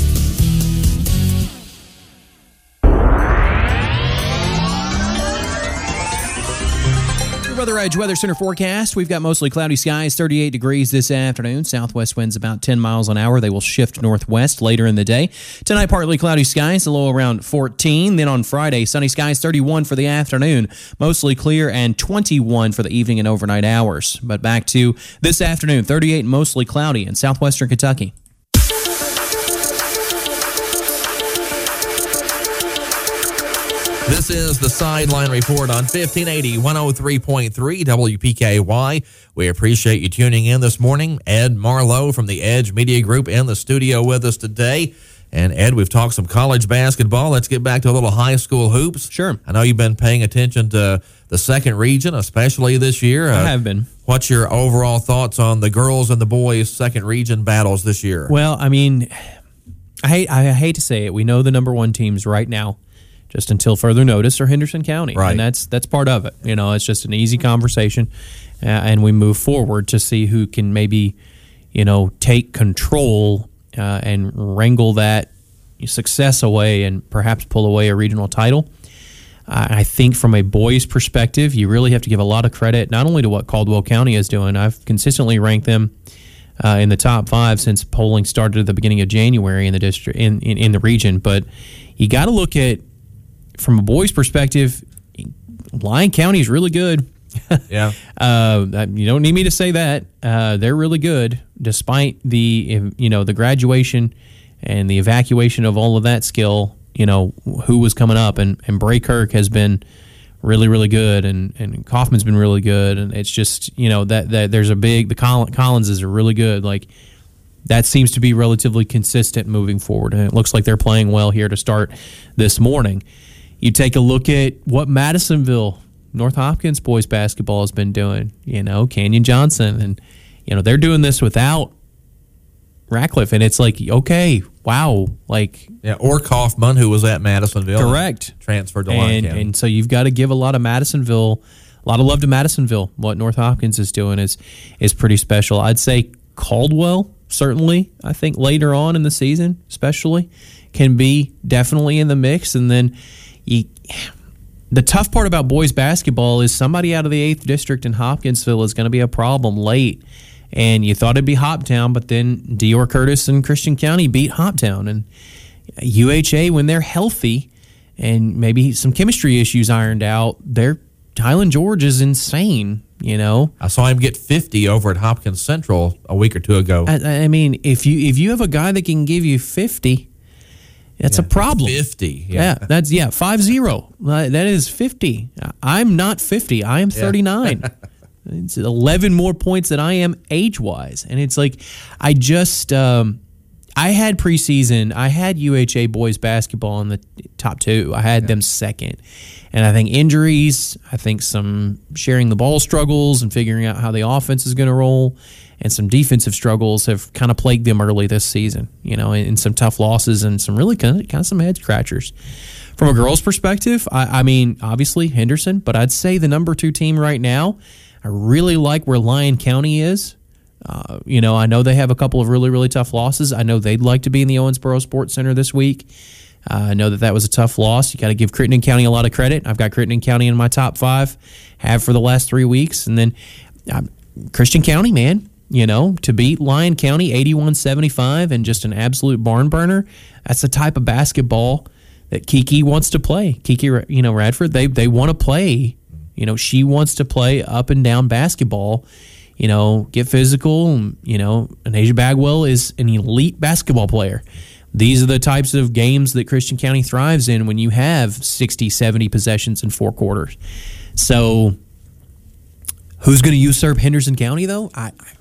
Weather Edge Weather Center forecast. We've got mostly cloudy skies, thirty-eight degrees this afternoon. Southwest winds about ten miles an hour. They will shift northwest later in the day. Tonight, partly cloudy skies, a low around fourteen. Then on Friday, sunny skies, thirty-one for the afternoon. Mostly clear and twenty-one for the evening and overnight hours. But back to this afternoon, thirty-eight mostly cloudy in southwestern Kentucky. This is the Sideline Report on fifteen eighty, one oh three point three W P K Y. We appreciate you tuning in this morning. Ed Marlowe from the Edge Media Group in the studio with us today. And Ed, we've talked some college basketball. Let's get back to a little high school hoops. Sure. I know you've been paying attention to the second region, especially this year. I uh, have been. What's your overall thoughts on the girls and the boys second region battles this year? Well, I mean, I hate, I hate to say it. We know the number one teams right now, just until further notice, are Henderson County. Right. And that's that's part of it. You know, it's just an easy conversation, uh, and we move forward to see who can maybe, you know, take control uh, and wrangle that success away and perhaps pull away a regional title. Uh, I think from a boys' perspective, you really have to give a lot of credit not only to what Caldwell County is doing. I've consistently ranked them uh, in the top five since polling started at the beginning of January in the district in, in, in the region. But you got to look at, from a boys' perspective, Lyon County is really good. Yeah. uh, you don't need me to say that. Uh, they're really good, despite the you know the graduation and the evacuation of all of that skill. You know who was coming up, and and Bray Kirk has been really really good, and and Kaufman's been really good, and it's just you know that that there's a big the Collins, Collinses are really good. Like that seems to be relatively consistent moving forward, and it looks like they're playing well here to start this morning. You take a look at what Madisonville, North Hopkins boys basketball has been doing. You know, Canyon Johnson, and you know they're doing this without Ratcliffe, and it's like, okay, wow, like yeah, or Kaufman, who was at Madisonville, correct, transferred to Lyon and, County. and so you've got to give a lot of Madisonville, a lot of love to Madisonville. What North Hopkins is doing is is pretty special. I'd say Caldwell, certainly, I think later on in the season, especially, can be definitely in the mix, and then. You, the tough part about boys basketball is somebody out of the eighth district in Hopkinsville is going to be a problem late. And you thought it'd be Hoptown, but then Dior Curtis and Christian County beat Hoptown. And U H A, when they're healthy and maybe some chemistry issues ironed out, their Highland George is insane, you know. I saw him get fifty over at Hopkins Central a week or two ago. I, I mean, if you if you have a guy that can give you fifty, that's yeah, a problem. fifty. Yeah. Yeah. that's, yeah, five zero. Uh, that is fifty. I'm not fifty. I am thirty-nine. Yeah. It's eleven more points than I am age-wise. And it's like, I just, um, I had preseason, I had U H A boys basketball in the top two. I had yeah. them second. And I think injuries, I think some sharing the ball struggles and figuring out how the offense is going to roll, and some defensive struggles have kind of plagued them early this season, you know, and some tough losses and some really kind of, kind of some head scratchers. From a girls' perspective, I, I mean, obviously Henderson, but I'd say the number two team right now, I really like where Lyon County is. Uh, you know, I know they have a couple of really, really tough losses. I know they'd like to be in the Owensboro Sports Center this week. Uh, I know that that was a tough loss. You got to give Crittenden County a lot of credit. I've got Crittenden County in my top five, have for the last three weeks. And then uh, Christian County, man, you know, to beat Lyon County eighty-one seventy-five and just an absolute barn burner, that's the type of basketball that Kiki wants to play. Kiki, you know, Radford, they they want to play. You know, she wants to play up and down basketball. You know, get physical. And, you know, Anasia Bagwell is an elite basketball player. These are the types of games that Christian County thrives in when you have sixty, seventy possessions in four quarters. So who's going to usurp Henderson County, though? I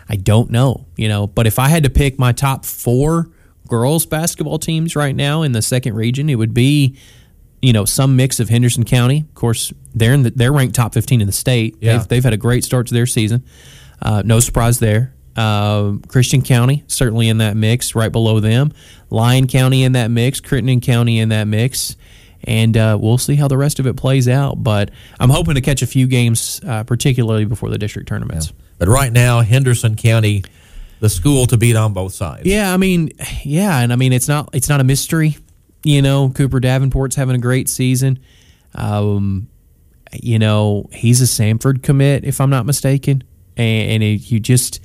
I don't know, you know. But if I had to pick my top four girls basketball teams right now in the second region, it would be, you know, some mix of Henderson County. Of course, they're in the, they're ranked top fifteen in the state. Yeah. They've, they've had a great start to their season. Uh, no surprise there. Uh, Christian County certainly in that mix, right below them. Lyon County in that mix. Crittenden County in that mix. And uh, we'll see how the rest of it plays out. But I'm hoping to catch a few games, uh, particularly before the district tournaments. Yeah. But right now, Henderson County, the school to beat on both sides. Yeah, I mean, yeah, and I mean it's not it's not a mystery. You know, Cooper Davenport's having a great season. Um, you know, he's a Samford commit, if I'm not mistaken, and, and it, you just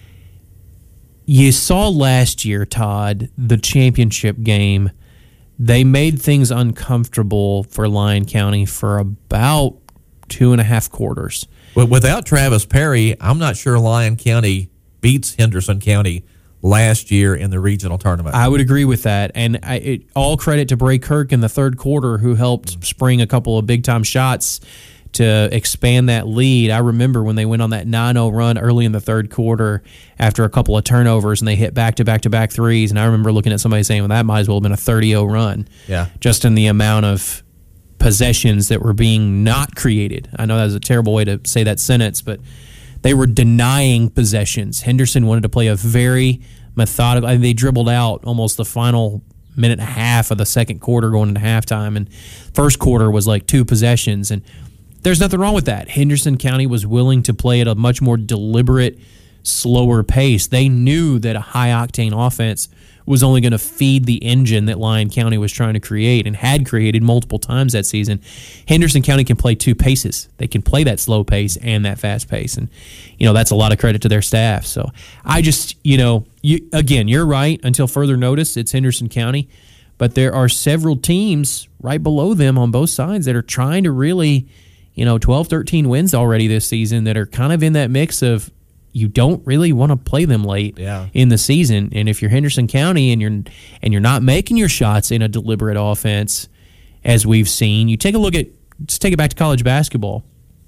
you saw last year, Todd, the championship game. They made things uncomfortable for Lyon County for about two and a half quarters. But without Travis Perry, I'm not sure Lyon County beats Henderson County last year in the regional tournament. I would agree with that. And I, it, all credit to Bray Kirk in the third quarter, who helped spring a couple of big-time shots to expand that lead. I remember when they went on that nine oh run early in the third quarter after a couple of turnovers, and they hit back-to-back-to-back threes. And I remember looking at somebody saying, well, that might as well have been a thirty oh run. Yeah. Just in the amount of possessions that were being not created. I know that was a terrible way to say that sentence, but they were denying possessions. Henderson wanted to play a very methodical. I mean, they dribbled out almost the final minute and a half of the second quarter going into halftime, and first quarter was like two possessions. And there's nothing wrong with that. Henderson County was willing to play at a much more deliberate, slower pace. They knew that a high-octane offense was only going to feed the engine that Lyon County was trying to create and had created multiple times that season. Henderson County can play two paces. They can play that slow pace and that fast pace. And, you know, that's a lot of credit to their staff. So I just, you know, you, again, you're right. Until further notice, it's Henderson County. But there are several teams right below them on both sides that are trying to really, you know, twelve, thirteen wins already this season that are kind of in that mix of, you don't really want to play them late yeah. in the season. And if you're Henderson County and you're and you're not making your shots in a deliberate offense, as we've seen, you take a look at, let's take it back to college basketball.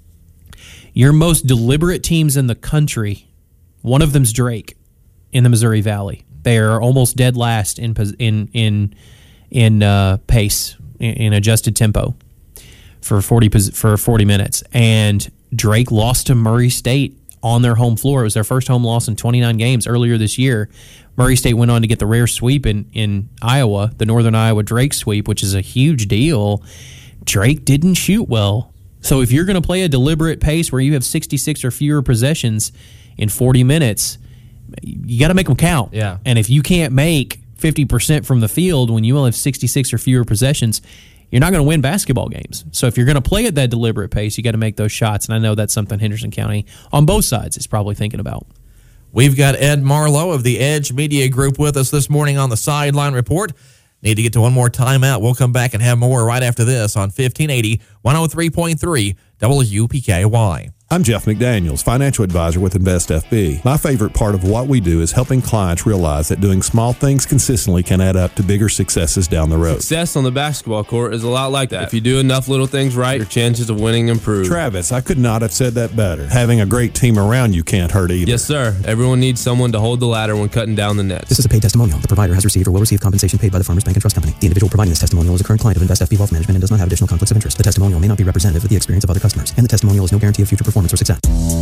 Your most deliberate teams in the country, one of them's Drake in the Missouri Valley. They are almost dead last in in in in uh, pace, in, in adjusted tempo for forty for forty minutes. And Drake lost to Murray State on their home floor. It was their first home loss in twenty-nine games earlier this year. Murray State went on to get the rare sweep in, in Iowa, the Northern Iowa Drake sweep, which is a huge deal. Drake didn't shoot well. So if you're going to play a deliberate pace where you have sixty-six or fewer possessions in forty minutes, you got to make them count. Yeah. And if you can't make fifty percent from the field when you only have sixty-six or fewer possessions, you're not going to win basketball games. So if you're going to play at that deliberate pace, you got to make those shots. And I know that's something Henderson County on both sides is probably thinking about. We've got Ed Marlowe of the Edge Media Group with us this morning on the Sideline Report. Need to get to one more timeout. We'll come back and have more right after this on fifteen eighty, one oh three point three W P K Y. I'm Jeff McDaniels, financial advisor with Invest F B. My favorite part of what we do is helping clients realize that doing small things consistently can add up to bigger successes down the road. Success on the basketball court is a lot like that. If you do enough little things right, your chances of winning improve. Travis, I could not have said that better. Having a great team around you can't hurt either. Yes, sir. Everyone needs someone to hold the ladder when cutting down the nets. This is a paid testimonial. The provider has received or will receive compensation paid by the Farmers Bank and Trust Company. The individual providing this testimonial is a current client of Invest F B Wealth Management and does not have additional conflicts of interest. The testimonial may not be representative of the experience of other customers, and the testimonial is no guarantee of future performance or success.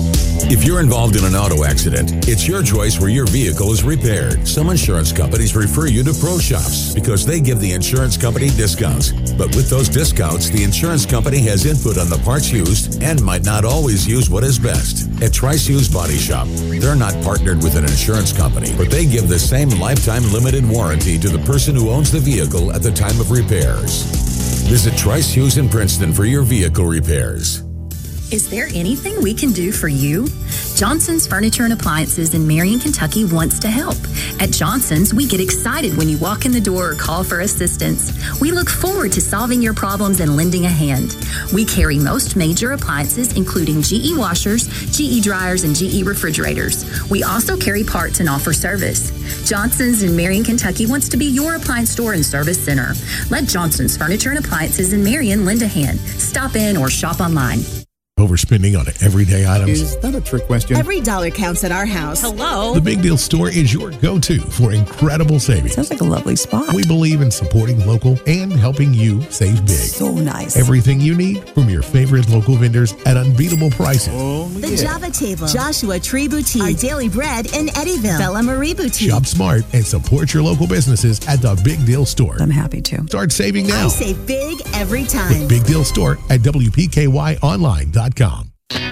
If you're involved in an auto accident, it's your choice where your vehicle is repaired. Some insurance companies refer you to Pro Shops because they give the insurance company discounts. But with those discounts, the insurance company has input on the parts used and might not always use what is best. At Trice Used Body Shop, they're not partnered with an insurance company, but they give the same lifetime limited warranty to the person who owns the vehicle at the time of repairs. Visit Trice Hughes in Princeton for your vehicle repairs. Is there anything we can do for you? Johnson's Furniture and Appliances in Marion, Kentucky wants to help. At Johnson's, we get excited when you walk in the door or call for assistance. We look forward to solving your problems and lending a hand. We carry most major appliances, including G E washers, G E dryers, and G E refrigerators. We also carry parts and offer service. Johnson's in Marion, Kentucky wants to be your appliance store and service center. Let Johnson's Furniture and Appliances in Marion lend a hand. Stop in or shop online. Overspending on everyday items? Is that a trick question? Every dollar counts at our house. Hello. The Big Deal Store is your go-to for incredible savings. Sounds like a lovely spot. We believe in supporting local and helping you save big. So nice. Everything you need from your favorite local vendors at unbeatable prices. The Java Table, Joshua Tree Boutique, Our Daily Bread in Eddyville, Bella Marie Boutique. Shop smart and support your local businesses at the Big Deal Store. I'm happy to. Start saving now. I save big every time. With Big Deal Store at W P K Y online dot com.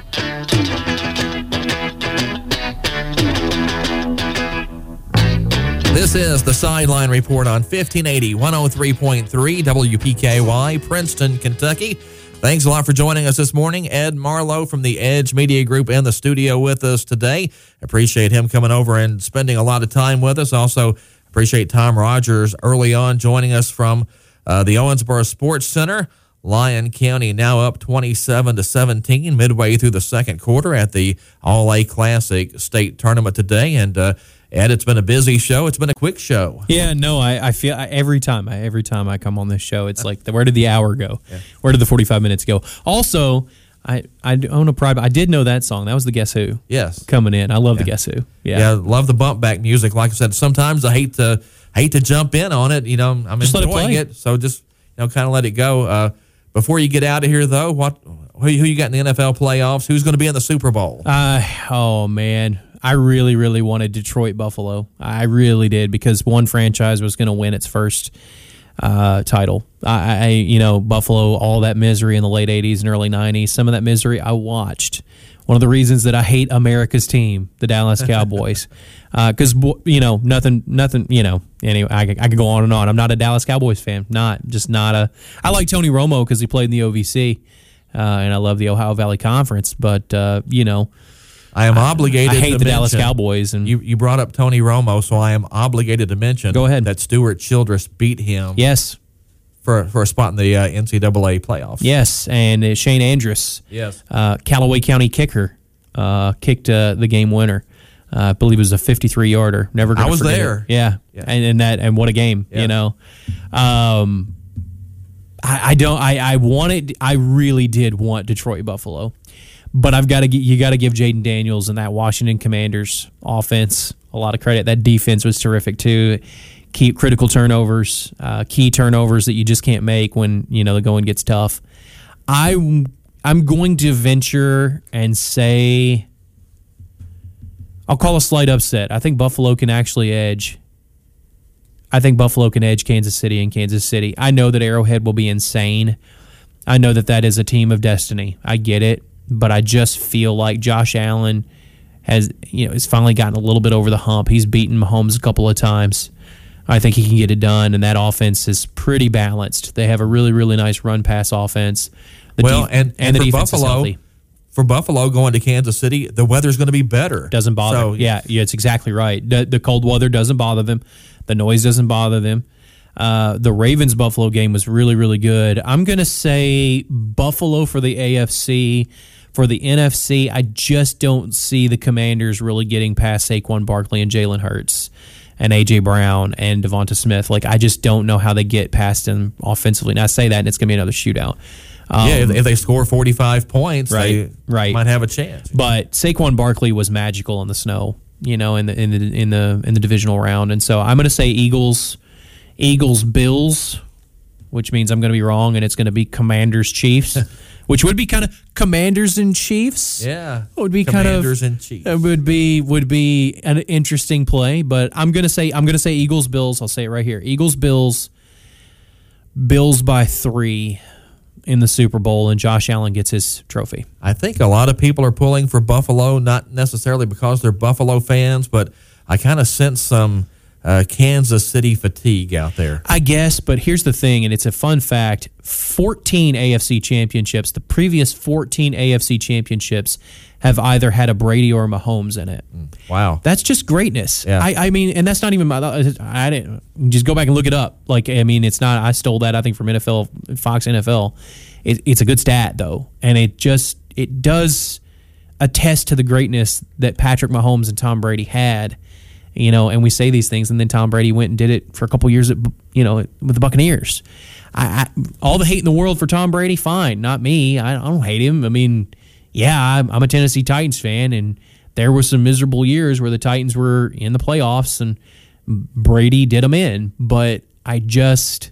This is the Sideline Report on fifteen eighty, one oh three point three W P K Y, Princeton, Kentucky. Thanks a lot for joining us this morning. Ed Marlowe from the Edge Media Group in the studio with us today. Appreciate him coming over and spending a lot of time with us. Also appreciate Tom Rogers early on joining us from uh, the Owensboro Sports Center. Lyon County now up twenty-seven to seventeen midway through the second quarter at the All-A Classic State Tournament today. And uh, Ed, it's been a busy show. It's been a quick show. Yeah, no, I, I feel I, every time I every time I come on this show, it's like, where did the hour go? Yeah. Where did the forty-five minutes go? Also, I I own a private. I did know that song. That was the Guess Who. Yes, coming in. I love yeah. the Guess Who. Yeah, yeah, love the bump back music. Like I said, sometimes I hate to hate to jump in on it. You know, I'm just enjoying it, it, so just you know, kind of let it go. Uh, before you get out of here, though, what who, who you got in the N F L playoffs? Who's going to be in the Super Bowl? Uh, oh man. I really, really wanted Detroit Buffalo. I really did, because one franchise was going to win its first uh, title. I, I, you know, Buffalo, all that misery in the late eighties and early nineties, some of that misery I watched. One of the reasons that I hate America's team, the Dallas Cowboys, because uh, you know nothing, nothing. You know, anyway, I, I could go on and on. I'm not a Dallas Cowboys fan. Not just not a. I like Tony Romo because he played in the O V C, uh, and I love the Ohio Valley Conference. But uh, you know. I am obligated I, I hate to the mention, Dallas Cowboys. And you, you brought up Tony Romo, so I am obligated to mention Go ahead. that Stuart Childress beat him yes. for, for a spot in the uh, N C double A playoffs. Yes, and uh, Shane Andrus, yes. uh, Callaway County kicker, uh, kicked uh, the game winner. Uh, I believe it was a fifty-three yarder. Never gonna I was forget there. It. Yeah, yeah. And, and that and what a game, yeah. you know. Um, I, I don't. I, I wanted. I really did want Detroit Buffalo. But I've got to you got to give Jaden Daniels and that Washington Commanders offense a lot of credit. That defense was terrific too. Keep critical turnovers, uh, key turnovers that you just can't make when you know the going gets tough. I I'm going to venture and say I'll call a slight upset. I think Buffalo can actually edge. I think Buffalo can edge Kansas City and Kansas City. I know that Arrowhead will be insane. I know that that is a team of destiny. I get it. But I just feel like Josh Allen has, you know, has finally gotten a little bit over the hump. He's beaten Mahomes a couple of times. I think he can get it done, and that offense is pretty balanced. They have a really, really nice run-pass offense. The well, def- and, and, and the for defense is Buffalo, healthy. for Buffalo going to Kansas City, the weather's going to be better. Doesn't bother. So, yeah, yeah, it's exactly right. The, the cold weather doesn't bother them. The noise doesn't bother them. Uh, the Ravens-Buffalo game was really, really good. I'm going to say Buffalo for the A F C. For the N F C, I just don't see the Commanders really getting past Saquon Barkley and Jalen Hurts and A J Brown and Devonta Smith. Like, I just don't know how they get past them offensively. And I say that, and it's going to be another shootout. Um, yeah, if, if they score forty-five points, right, they right. might have a chance. But Saquon Barkley was magical in the snow, you know, in the in the in the in the divisional round. And so I'm going to say Eagles, Eagles, Bills, which means I'm going to be wrong, and it's going to be Commanders, Chiefs. Which would be kind of Commanders and Chiefs. Yeah, it would be Commanders kind of and Chiefs. It would be would be an interesting play. But I'm gonna say I'm gonna say Eagles Bills. I'll say it right here. Eagles Bills. Bills by three in the Super Bowl, and Josh Allen gets his trophy. I think a lot of people are pulling for Buffalo, not necessarily because they're Buffalo fans, but I kind of sense some Uh, Kansas City fatigue out there. I guess, but here's the thing, and it's a fun fact. fourteen A F C championships, the previous fourteen A F C championships have either had a Brady or a Mahomes in it. Wow. That's just greatness. Yeah. I, I mean, and that's not even my, I didn't, just go back and look it up. Like, I mean, it's not, I stole that, I think, from N F L, Fox N F L. It, it's a good stat, though, and it just, it does attest to the greatness that Patrick Mahomes and Tom Brady had. You know, and we say these things, and then Tom Brady went and did it for a couple years, at, you know, with the Buccaneers. I, I, all the hate in the world for Tom Brady, fine, not me. I, I don't hate him. I mean, yeah, I'm, I'm a Tennessee Titans fan, and there were some miserable years where the Titans were in the playoffs and Brady did them in. But I just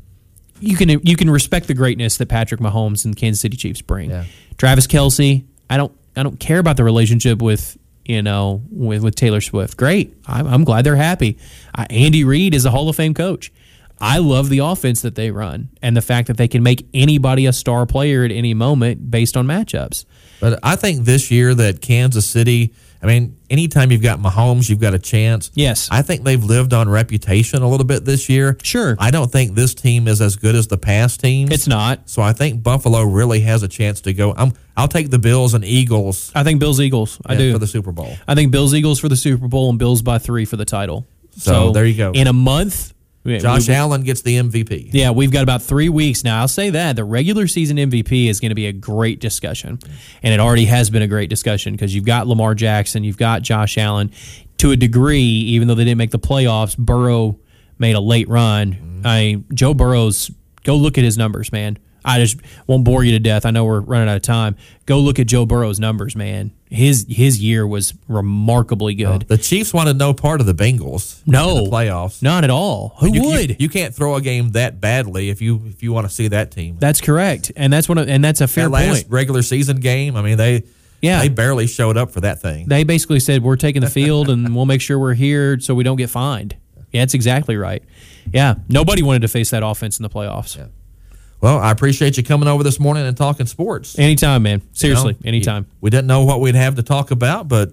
you can you can respect the greatness that Patrick Mahomes and Kansas City Chiefs bring. Yeah. Travis Kelce, I don't I don't care about the relationship with you know with, with Taylor Swift. Great, I'm, I'm glad they're happy. Uh, Andy Reid is a Hall of Fame coach. I love the offense that they run and the fact that they can make anybody a star player at any moment based on matchups. But I think this year that Kansas City, I mean, anytime you've got Mahomes, you've got a chance. Yes. I think they've lived on reputation a little bit this year. Sure. I don't think this team is as good as the past teams. It's not. So I think Buffalo really has a chance to go. I'm, I'll take the Bills and Eagles. I think Bills Eagles. I yeah, do. For the Super Bowl. I think Bills Eagles for the Super Bowl and Bills by three for the title. So, So, there you go. In a month, Josh we- Allen gets the M V P. Yeah, we've got about three weeks now. I'll say that. The regular season M V P is going to be a great discussion. And it already has been a great discussion because you've got Lamar Jackson, you've got Josh Allen. To a degree, even though they didn't make the playoffs, Burrow made a late run. Mm-hmm. I mean, Joe Burrow's, go look at his numbers, man. I just won't bore you to death. I know we're running out of time. Go look at Joe Burrow's numbers, man. His his year was remarkably good. The Chiefs wanted no part of the Bengals. No. In the playoffs. Not at all. Who you, would? You, you can't throw a game that badly if you if you want to see that team. That's correct, and that's one. Of, and that's a fair that last point. regular season game, I mean, they Yeah. they barely showed up for that thing. They basically said, we're taking the field and we'll make sure we're here so we don't get fined. Yeah, that's exactly right. Yeah, nobody wanted to face that offense in the playoffs. Yeah. Well, I appreciate you coming over this morning and talking sports. Anytime, man. Seriously, You know, anytime. We didn't know what we'd have to talk about, but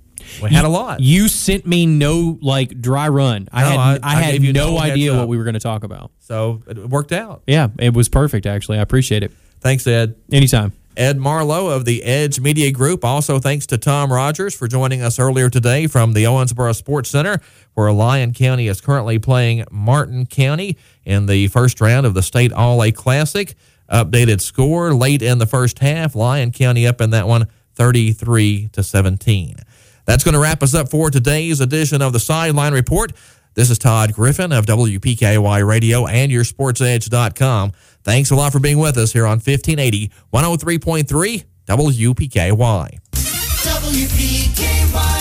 we had a lot. You sent me no, like, dry run. I No, had, I- I, I had gave you no, no heads idea up. what we were going to talk about. So it worked out. Yeah, it was perfect, actually. I appreciate it. Thanks, Ed. Anytime. Ed Marlowe of the Edge Media Group. Also, thanks to Tom Rogers for joining us earlier today from the Owensboro Sports Center, where Lyon County is currently playing Martin County in the first round of the State All-A Classic. Updated score late in the first half. Lyon County up in that one, thirty-three to seventeen. That's going to wrap us up for today's edition of the Sideline Report. This is Todd Griffin of W P K Y Radio and your sports edge dot com. Thanks a lot for being with us here on fifteen eighty, one oh three point three W P K Y. W P K Y